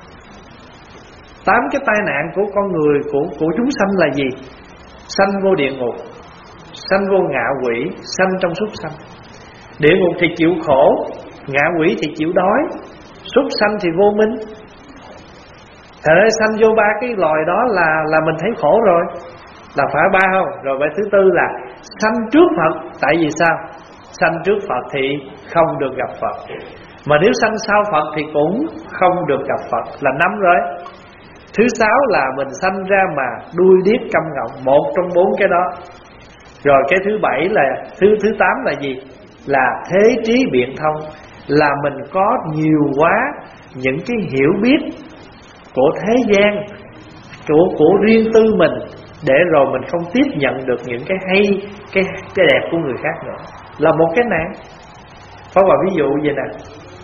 8 cái tai nạn của con người, của chúng sanh là gì? Sanh vô địa ngục, sanh vô ngạ quỷ, sanh trong súc sanh. Địa ngục thì chịu khổ, ngạ quỷ thì chịu đói, súc sanh thì vô minh. Thật ra sanh vô 3 cái loài đó là mình thấy khổ rồi, là phải 3 không? Rồi vậy thứ tư là sanh trước Phật. Tại vì sao? Sanh trước Phật thì không được gặp Phật, mà nếu sanh sau Phật thì cũng không được gặp Phật, là 5 rồi. Thứ 6 là mình sanh ra mà đuôi điếc câm ngọng, 1 trong 4 cái đó. Rồi cái thứ 7 là thứ 8 là gì? Là thế trí biện thông, là mình có nhiều quá những cái hiểu biết của thế gian, của riêng tư mình, để rồi mình không tiếp nhận được những cái hay, cái đẹp của người khác nữa, là một cái nạn. Có một ví dụ vậy nè.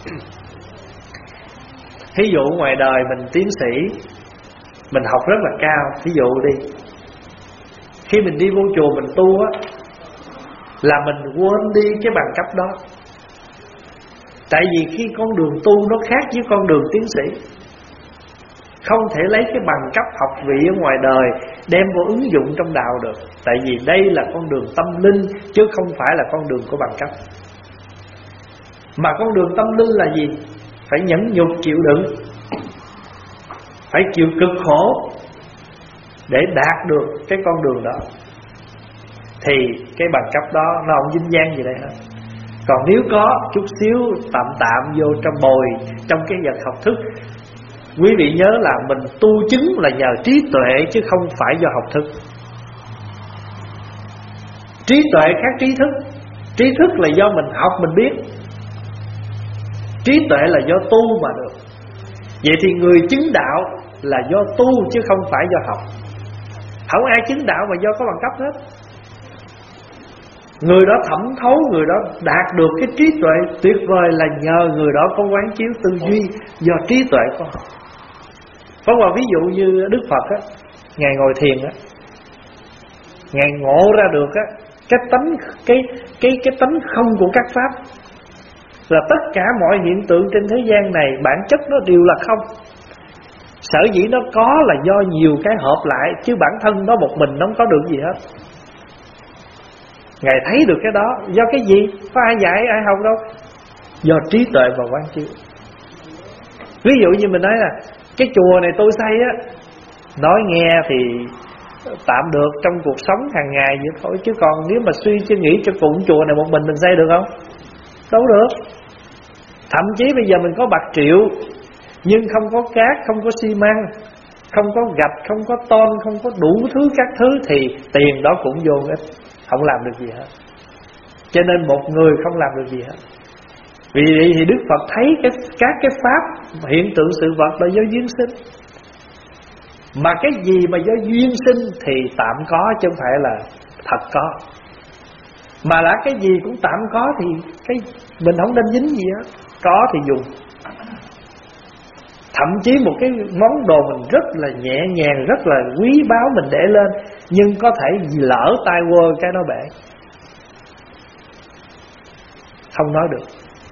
Thí dụ ngoài đời mình tiến sĩ, mình học rất là cao. Thí dụ đi, khi mình đi vô chùa mình tu á, là mình quên đi cái bằng cấp đó. Tại vì khi con đường tu nó khác với con đường tiến sĩ. Không thể lấy cái bằng cấp học vị ở ngoài đời đem vô ứng dụng trong đạo được. Tại vì đây là con đường tâm linh, chứ không phải là con đường của bằng cấp. Mà con đường tâm linh là gì? Phải nhẫn nhục chịu đựng, phải chịu cực khổ để đạt được cái con đường đó. Thì cái bằng cấp đó nó không dính dáng gì đây hết. Còn nếu có chút xíu tạm vô trong bồi, trong cái vật học thức, quý vị nhớ là mình tu chứng là nhờ trí tuệ, chứ không phải do học thức. Trí tuệ khác trí thức. Trí thức là do mình học mình biết, trí tuệ là do tu mà được. Vậy thì người chứng đạo là do tu chứ không phải do học. Không ai chứng đạo mà do có bằng cấp hết. Người đó thẩm thấu, người đó đạt được cái trí tuệ tuyệt vời là nhờ người đó có quán chiếu tư duy, do trí tuệ của họ. Có một ví dụ như Đức Phật á, Ngài ngồi thiền á, Ngài ngộ ra được á cái tánh không của các pháp, là tất cả mọi hiện tượng trên thế gian này bản chất nó đều là không. Sở dĩ nó có là do nhiều cái hợp lại, chứ bản thân nó một mình nó không có được gì hết. Ngài thấy được cái đó do cái gì? Có ai dạy ai học đâu, do trí tuệ và quán chiếu. Ví dụ như mình nói là cái chùa này tôi xây á, nói nghe thì tạm được trong cuộc sống hàng ngày vậy thôi, chứ còn nếu mà suy chứ nghĩ cho cụm chùa này một mình xây được không? Đâu được. Thậm chí bây giờ mình có bạc triệu, nhưng không có cát, không có xi măng, không có gạch, không có tôn, không có đủ thứ các thứ, thì tiền đó cũng vô ích, không làm được gì hết. Cho nên một người không làm được gì hết. Vì vậy thì Đức Phật thấy các cái pháp hiện tượng sự vật là do duyên sinh. Mà cái gì mà do duyên sinh thì tạm có, chứ không phải là thật có. Mà là cái gì cũng tạm có thì cái mình không nên dính gì hết. Có thì dùng. Thậm chí một cái món đồ mình rất là nhẹ nhàng, rất là quý báu mình để lên, nhưng có thể lỡ tay quơ cái nó bể, không nói được.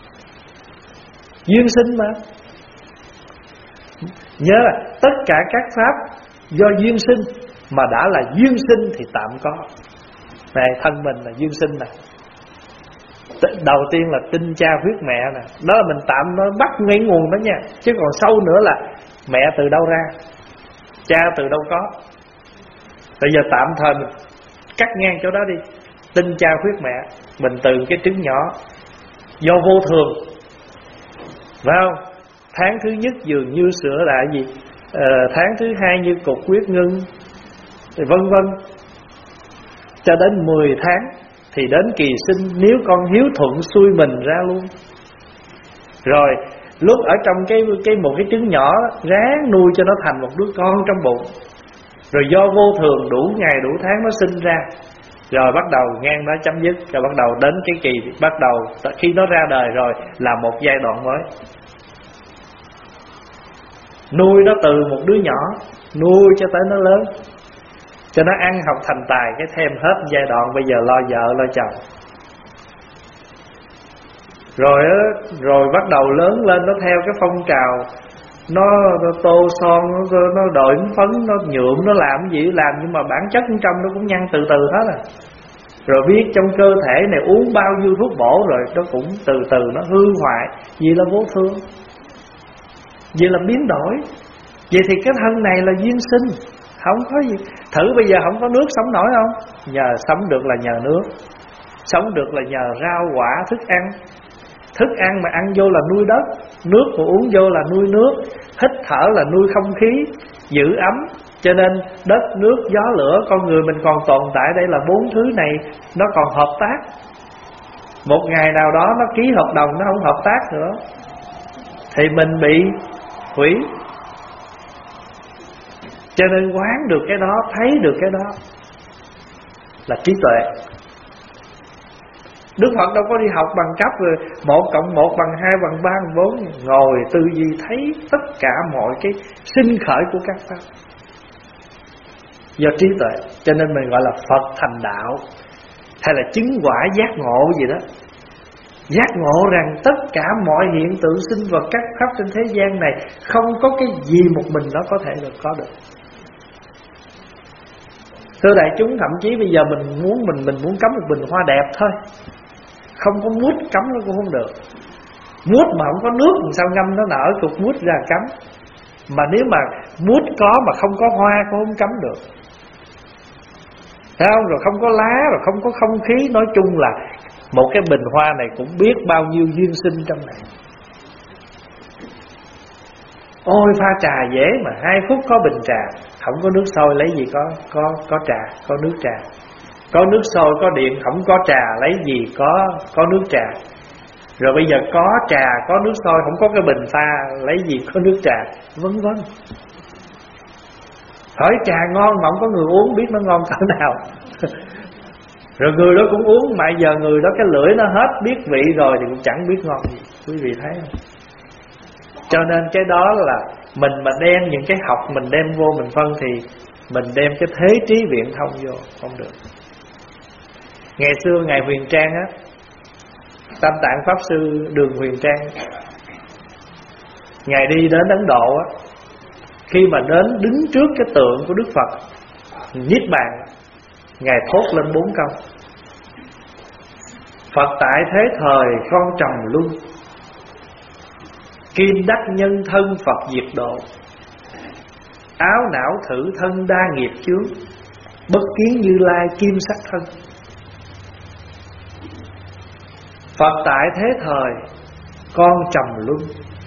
Duyên sinh mà. Nhớ là tất cả các pháp do duyên sinh, mà đã là duyên sinh thì tạm có. Này thân mình là duyên sinh này. Đầu tiên là tinh cha huyết mẹ nè. Đó là mình tạm nói bắt ngay nguồn đó nha. Chứ còn sâu nữa là mẹ từ đâu ra, cha từ đâu có. Bây giờ tạm thời mình cắt ngang chỗ đó đi. Tinh cha huyết mẹ, mình từ cái trứng nhỏ do vô thường, phải không? Tháng thứ nhất dường như sữa là gì, tháng thứ hai như cục huyết ngưng, vân vân, cho đến 10 tháng thì đến kỳ sinh. Nếu con hiếu thuận xuôi mình ra luôn. Rồi lúc ở trong một cái trứng nhỏ, ráng nuôi cho nó thành một đứa con trong bụng. Rồi do vô thường đủ ngày đủ tháng nó sinh ra. Rồi bắt đầu ngang đó chấm dứt. Rồi bắt đầu đến cái kỳ bắt đầu khi nó ra đời rồi là một giai đoạn mới. Nuôi nó từ một đứa nhỏ, nuôi cho tới nó lớn, cho nó ăn học thành tài, cái thêm hết giai đoạn bây giờ lo vợ lo chồng. Rồi bắt đầu lớn lên, nó theo cái phong trào, nó tô son, nó đội phấn, nó nhuộm, nó làm gì làm, nhưng mà bản chất bên trong nó cũng nhăn từ từ hết à. Rồi biết trong cơ thể này uống bao nhiêu thuốc bổ, rồi nó cũng từ từ nó hư hoại. Vì là vô thường, vì là biến đổi. Vậy thì cái thân này là duyên sinh, không có gì. Thử bây giờ không có nước sống nổi không? Nhờ sống được là nhờ nước, sống được là nhờ rau quả thức ăn. Thức ăn mà ăn vô là nuôi đất, nước mà uống vô là nuôi nước, hít thở là nuôi không khí, giữ ấm. Cho nên đất, nước, gió, lửa, con người mình còn tồn tại đây là 4 thứ này nó còn hợp tác. Một ngày nào đó nó ký hợp đồng nó không hợp tác nữa thì mình bị hủy. Cho nên quán được cái đó, thấy được cái đó là trí tuệ. Đức Phật đâu có đi học bằng cấp rồi 1 + 1 = 2 = 3 = 4. Ngồi tư duy thấy tất cả mọi cái sinh khởi của các pháp do trí tuệ. Cho nên mình gọi là Phật thành đạo, hay là chứng quả giác ngộ gì đó. Giác ngộ rằng tất cả mọi hiện tượng sinh vật các pháp trên thế gian này không có cái gì một mình nó có thể có được. Thưa đại chúng, thậm chí bây giờ mình muốn cắm một bình hoa đẹp thôi, không có mút cắm nó cũng không được. Mút mà không có nước làm sao ngâm nó nở, cục mút ra cắm. Mà nếu mà mút có mà không có hoa cũng không cắm được, thấy không? Rồi không có lá, rồi không có không khí. Nói chung là một cái bình hoa này cũng biết bao nhiêu duyên sinh trong này. Ôi pha trà dễ mà 2 phút có bình trà. Không có nước sôi lấy gì có trà, có nước trà. Có nước sôi, có điện, không có trà lấy gì có nước trà. Rồi bây giờ có trà, có nước sôi, không có cái bình pha lấy gì có nước trà, vân vân. Hỏi trà ngon mà không có người uống biết nó ngon cỡ nào. Rồi người đó cũng uống, mà giờ người đó cái lưỡi nó hết biết vị rồi thì cũng chẳng biết ngon gì. Quý vị thấy không? Cho nên cái đó là mình mà đem những cái học mình đem vô mình phân thì mình đem cái thế trí viện thông vô không được. Ngày xưa Ngài Huyền Trang á, Tam Tạng Pháp Sư Đường Huyền Trang, Ngài đi đến Ấn Độ á, khi mà đến đứng trước cái tượng của Đức Phật Niết Bàn, Ngài thốt lên 4 câu: Phật tại thế thời con trầm luân, kim đắc nhân thân Phật diệt độ, áo não thử thân đa nghiệp chướng, bất kiến Như Lai kim sắc thân. Phật tại thế thời con trầm luân,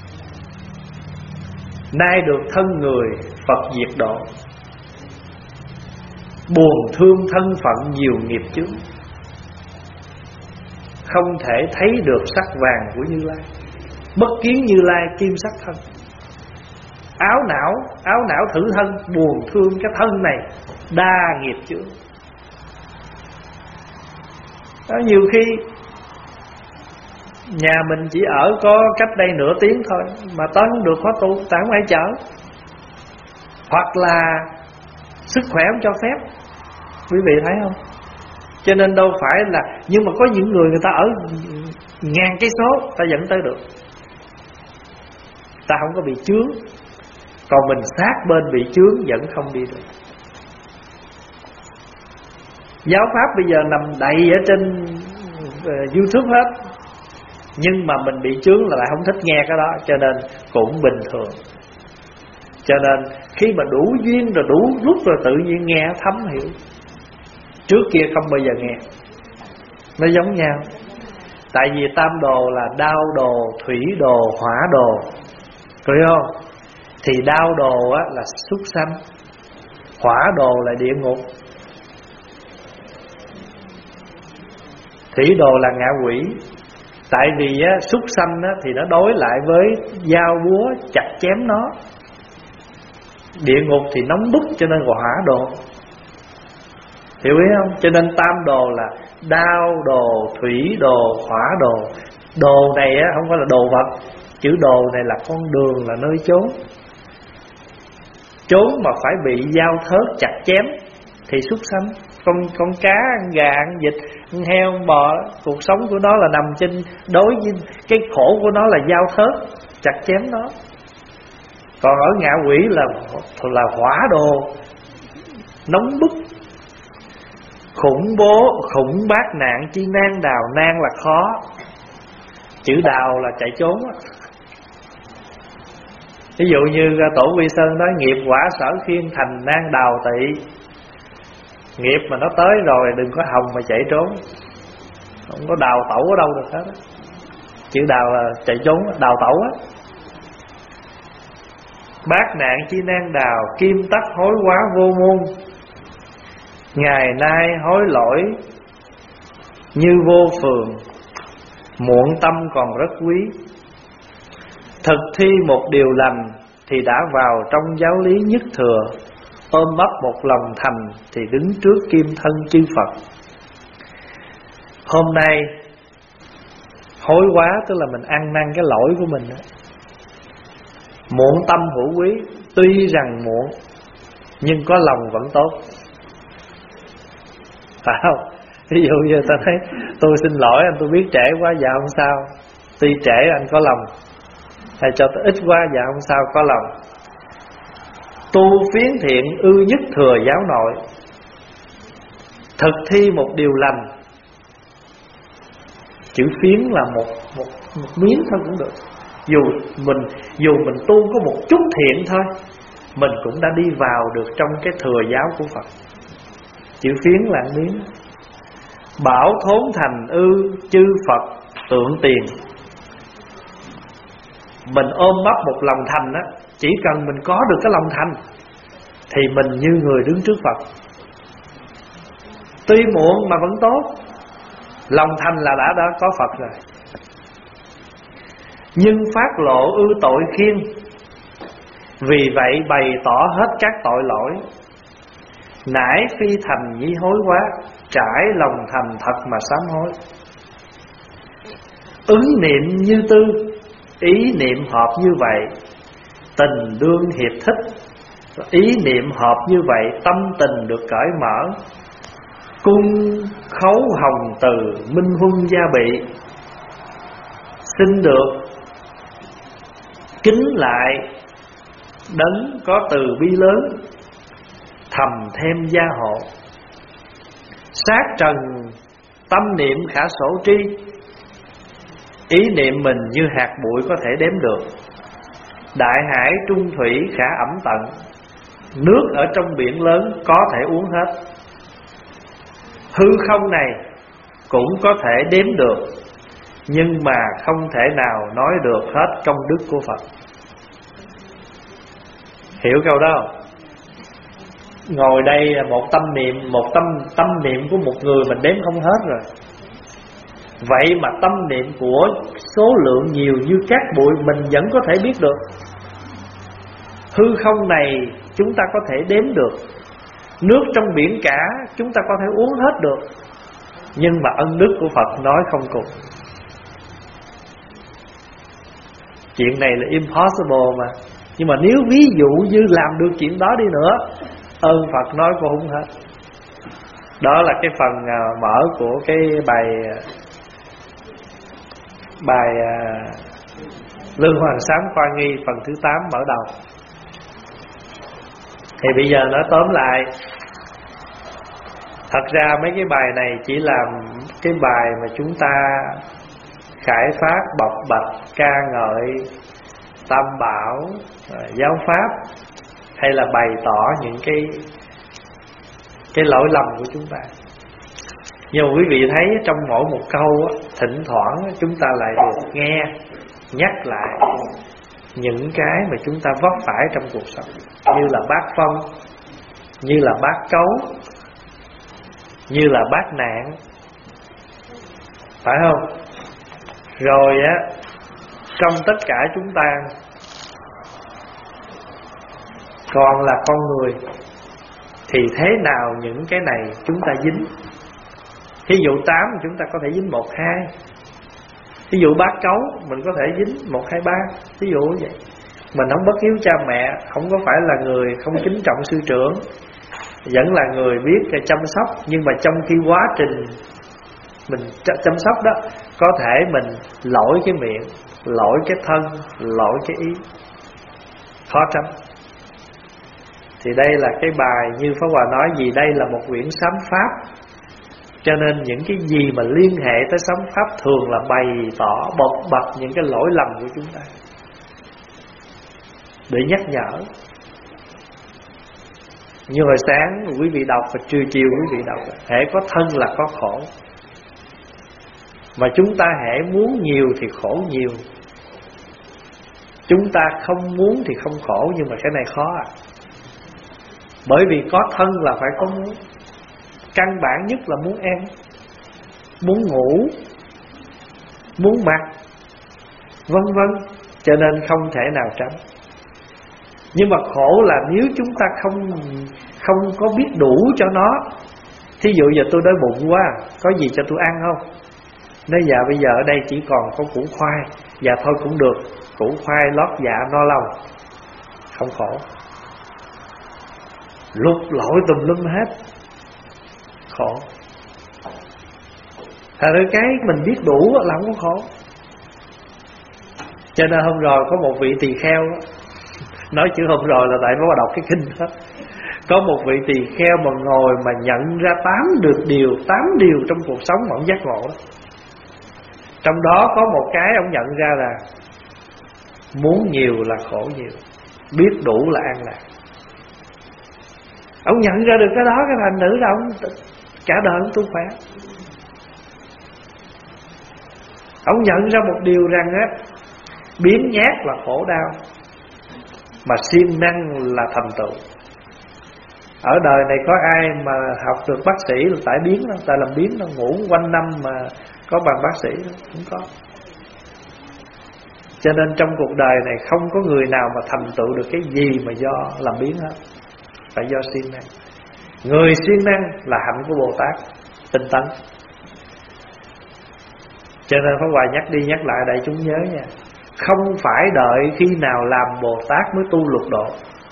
nay được thân người Phật diệt độ, buồn thương thân phận nhiều nghiệp chướng, không thể thấy được sắc vàng của Như Lai, bất kiến Như Lai kim sắc thân. Áo não thử thân, buồn thương cái thân này đa nghiệp chướng. Đó, nhiều khi nhà mình chỉ ở có cách đây nửa tiếng thôi mà tới không được khóa tu, ta không ai chở, hoặc là sức khỏe không cho phép. Quý vị thấy không? Cho nên đâu phải là, nhưng mà có những người ta ở ngàn cây số ta vẫn tới được, ta không có bị chướng. Còn mình sát bên bị chướng vẫn không đi được. Giáo pháp bây giờ nằm đầy ở trên YouTube hết. Nhưng mà mình bị chướng là lại không thích nghe cái đó, cho nên cũng bình thường. Cho nên khi mà đủ duyên rồi, đủ lúc rồi, tự nhiên nghe thấm hiểu. Trước kia không bao giờ nghe. Nó giống nhau. Tại vì tam đồ là đao đồ, thủy đồ, hỏa đồ, hiểu không? Thì đao đồ á, là súc sanh, hỏa đồ là địa ngục, thủy đồ là ngạ quỷ. Tại vì á, súc sanh á, thì nó đối lại với dao búa chặt chém nó. Địa ngục thì nóng bức, cho nên gọi hỏa đồ. Hiểu ý không? Cho nên tam đồ là đao đồ, thủy đồ, hỏa đồ. Đồ này á, không phải là đồ vật. Chữ đồ này là con đường, là nơi chốn. Chốn mà phải bị dao thớt chặt chém thì súc sanh. Con cá, con gà, con vịt, con heo, con bò, cuộc sống của nó là nằm trên, đối với cái khổ của nó là dao thớt chặt chém nó. Còn ở ngạ quỷ là hỏa đồ, nóng bức, khủng bố, khủng bát nạn chi nan đào. Nan là khó, chữ đào là chạy trốn á. Ví dụ như Tổ Quy Sơn nói nghiệp quả sở khiên thành nan đào tị. Nghiệp mà nó tới rồi đừng có hòng mà chạy trốn. Không có đào tẩu ở đâu được hết á. Chữ đào là chạy trốn, đào tẩu á. Bát nạn chi nan đào, kim tắc hối quá vô môn. Ngày nay hối lỗi như vô phường, muộn tâm còn rất quý. Thực thi một điều lành thì đã vào trong giáo lý nhất thừa. Ôm ấp một lòng thành thì đứng trước kim thân chư Phật. Hôm nay hối quá tức là mình ăn năn cái lỗi của mình đó. Muộn tâm hữu quý, tuy rằng muộn nhưng có lòng vẫn tốt, phải không? Ví dụ như ta thấy tôi xin lỗi anh, tôi biết trễ quá, dạ không sao. Tuy trễ anh có lòng, hay cho tôi ít quá, dạ không sao, có lòng. Tu phiến thiện ư nhất thừa giáo nội. Thực thi một điều lành. Chữ phiến là một miếng thôi cũng được. Dù mình tu có một chút thiện thôi, mình cũng đã đi vào được trong cái thừa giáo của Phật. Chữ phiến là miếng. Bảo thốn thành ư chư Phật tượng tiền. Mình ôm ấp một lòng thành á, chỉ cần mình có được cái lòng thành thì mình như người đứng trước Phật. Tuy muộn mà vẫn tốt. Lòng thành là đã có Phật rồi. Nhưng phát lộ ư tội khiên. Vì vậy bày tỏ hết các tội lỗi. Nãi phi thành nhi hối quá. Trải lòng thành thật mà sám hối. Ứng niệm như tư, ý niệm hợp như vậy. Tình đương hiệp thích, ý niệm hợp như vậy. Tâm tình được cởi mở. Cung khấu hồng từ minh huân gia bị. Xin được kính lại đấng có từ bi lớn. Thầm thêm gia hộ. Sát trần tâm niệm khả sổ tri. Ý niệm mình như hạt bụi có thể đếm được. Đại hải trung thủy khả ẩm tận. Nước ở trong biển lớn có thể uống hết. Hư không này cũng có thể đếm được, nhưng mà không thể nào nói được hết công đức của Phật. Hiểu câu đó không? Ngồi đây là một tâm niệm, tâm niệm của một người mình đếm không hết rồi. Vậy mà tâm niệm của số lượng nhiều như cát bụi mình vẫn có thể biết được. Hư không này chúng ta có thể đếm được. Nước trong biển cả chúng ta có thể uống hết được. Nhưng mà ân đức của Phật nói không cùng. Chuyện này là impossible mà. Nhưng mà nếu ví dụ như làm được chuyện đó đi nữa, ơn Phật nói cũng không hết. Đó là cái phần mở của cái bài Lương Hoàng Sám Khoa Nghi phần thứ 8 mở đầu. Thì bây giờ nói tóm lại, thật ra mấy cái bài này chỉ làm cái bài mà chúng ta khải phát bộc bạch ca ngợi Tam Bảo, giáo pháp, hay là bày tỏ những cái lỗi lầm của chúng ta. Nhưng mà quý vị thấy trong mỗi một câu á, thỉnh thoảng chúng ta lại được nghe nhắc lại những cái mà chúng ta vấp phải trong cuộc sống, như là bát phong, như là bát cấu, như là bát nạn, phải không? Rồi á, trong tất cả chúng ta còn là con người, thì thế nào những cái này chúng ta dính? Ví dụ 8 chúng ta có thể dính 1, 2. Ví dụ bát cấu mình có thể dính 1, 2, 3. Ví dụ vậy. Mình không bất hiếu cha mẹ, không có phải là người không kính trọng sư trưởng, vẫn là người biết chăm sóc. Nhưng mà trong khi quá trình mình chăm sóc đó, có thể mình lỗi cái miệng, lỗi cái thân, lỗi cái ý, khó tránh. Thì đây là cái bài như Pháp Hòa nói, vì đây là một quyển sám pháp, cho nên những cái gì mà liên hệ tới sám pháp thường là bày tỏ, bộc bạch những cái lỗi lầm của chúng ta, để nhắc nhở. Như hồi sáng quý vị đọc và trưa chiều quý vị đọc, hễ có thân là có khổ. Mà chúng ta hễ muốn nhiều thì khổ nhiều, chúng ta không muốn thì không khổ. Nhưng mà cái này khó à. Bởi vì có thân là phải có muốn. Căn bản nhất là muốn ăn, muốn ngủ, muốn mặc, vân vân. Cho nên không thể nào tránh. Nhưng mà khổ là nếu chúng ta không có biết đủ cho nó. Thí dụ giờ tôi đói bụng quá, có gì cho tôi ăn không? Nói dạ bây giờ ở đây chỉ còn có củ khoai. Dạ thôi cũng được, củ khoai lót dạ no lòng, không khổ. Lục lội tùm lum hết, khổ. Thật ra cái mình biết đủ là không có khổ. Cho nên hôm rồi có một vị tỳ kheo, nói chữ hôm rồi là tại nó đọc cái kinh đó. Có một vị tỳ kheo mà ngồi mà nhận ra 8 điều trong cuộc sống mà ông giác ngộ đó. Trong đó có một cái ông nhận ra là muốn nhiều là khổ nhiều, biết đủ là an lạc. Ông nhận ra được cái đó, cái thành nữ là ông cả đời ông tu khỏe. Ông nhận ra một điều rằng á, biến nhát là khổ đau, mà siêng năng là thành tựu. Ở đời này có ai mà học được bác sĩ là tại biến đâu, tại làm biến đâu, ngủ quanh năm mà có bằng bác sĩ đâu, không có. Cho nên trong cuộc đời này không có người nào mà thành tựu được cái gì mà do làm biến hết, phải do siêng năng. Người siêng năng là hạnh của Bồ Tát tinh tấn. Cho nên Pháp Hòa nhắc đi nhắc lại đại chúng nhớ nha, không phải đợi khi nào làm Bồ Tát mới tu lục độ,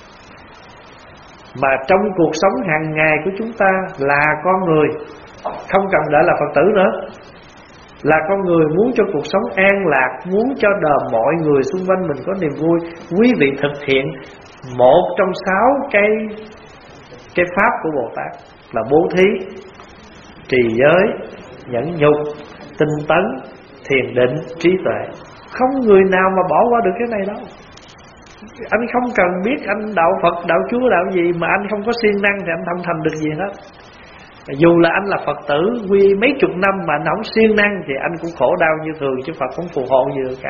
mà trong cuộc sống hàng ngày của chúng ta là con người, không cần đợi là Phật tử nữa, là con người muốn cho cuộc sống an lạc, muốn cho đời mọi người xung quanh mình có niềm vui. Quý vị thực hiện một trong 6 cái pháp của Bồ Tát là bố thí, trì giới, nhẫn nhục, tinh tấn, thiền định, trí tuệ. Không người nào mà bỏ qua được cái này đâu. Anh không cần biết anh đạo Phật, đạo Chúa, đạo gì, mà anh không có siêng năng thì anh không thành được gì hết. Dù là anh là Phật tử quy mấy chục năm mà anh không siêng năng thì anh cũng khổ đau như thường, chứ Phật không phù hộ gì được cả.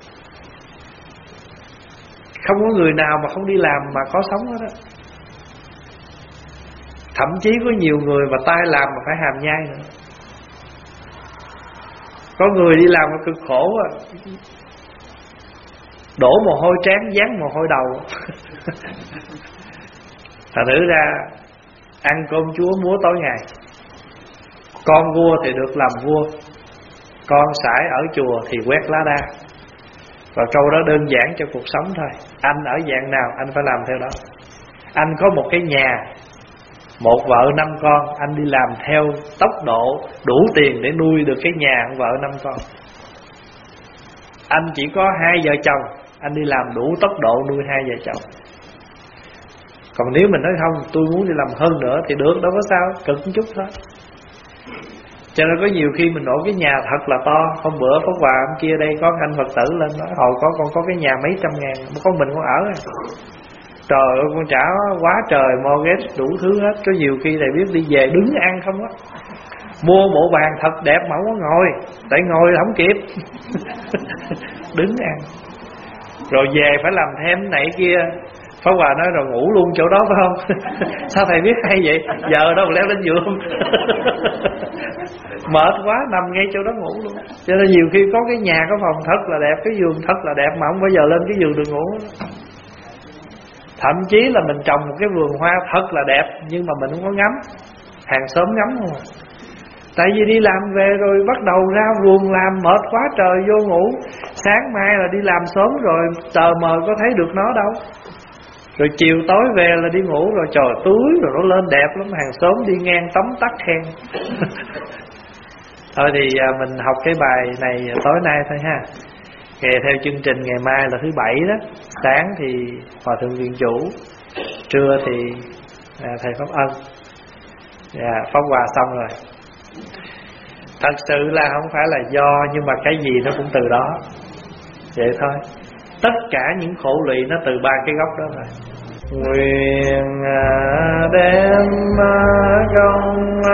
Không có người nào mà không đi làm mà có sống hết á. Thậm chí có nhiều người mà tay làm mà phải hàm nhai nữa. Có người đi làm mà cực khổ à, đổ mồ hôi trán, dán mồ hôi đầu. Thành thử ra ăn cơm chúa múa tối ngày. Con vua thì được làm vua, con sải ở chùa thì quét lá đa. Và câu đó đơn giản cho cuộc sống thôi. Anh ở dạng nào anh phải làm theo đó. Anh có một cái nhà, một vợ 5 con, anh đi làm theo tốc độ đủ tiền để nuôi được cái nhà vợ 5 con. Anh chỉ có 2 vợ chồng, anh đi làm đủ tốc độ nuôi 2 vợ chồng. Còn nếu mình nói không, tôi muốn đi làm hơn nữa thì được, đâu có sao, cực một chút thôi. Cho nên có nhiều khi mình nổ cái nhà thật là to. Hôm bữa Pháp Hòa hôm kia đây có anh Phật tử lên nói hồi con có cái nhà mấy trăm ngàn, có mình con ở. Trời ơi con trả quá trời mortgage đủ thứ hết. Có nhiều khi thầy biết đi về đứng ăn không á. Mua bộ bàn thật đẹp mà không có ngồi, tại ngồi là không kịp. Đứng ăn. Rồi về phải làm thêm cái này kia. Pháp Hòa nói rồi ngủ luôn chỗ đó phải không? Sao thầy biết hay vậy? Giờ đâu leo lên giường. Mệt quá nằm ngay chỗ đó ngủ luôn. Cho nên nhiều khi có cái nhà có phòng thật là đẹp, cái giường thật là đẹp mà không bao giờ lên cái giường được ngủ. Thậm chí là mình trồng một cái vườn hoa thật là đẹp nhưng mà mình không có ngắm. Hàng xóm ngắm không à. Tại vì đi làm về rồi bắt đầu ra vườn làm mệt quá trời vô ngủ. Sáng mai là đi làm sớm rồi tờ mờ có thấy được nó đâu. Rồi chiều tối về là đi ngủ rồi trời túi rồi nó lên đẹp lắm. Hàng xóm đi ngang tấm tắc khen. Thôi thì mình học cái bài này tối nay thôi ha. Theo chương trình ngày mai là thứ Bảy đó. Sáng thì Hòa Thượng Viện Chủ, trưa thì Thầy Pháp Ân, Pháp Hòa xong rồi. Thật sự là không phải là do, nhưng mà cái gì nó cũng từ đó. Vậy thôi. Tất cả những khổ lụy nó từ ba cái gốc đó rồi. Nguyện đem công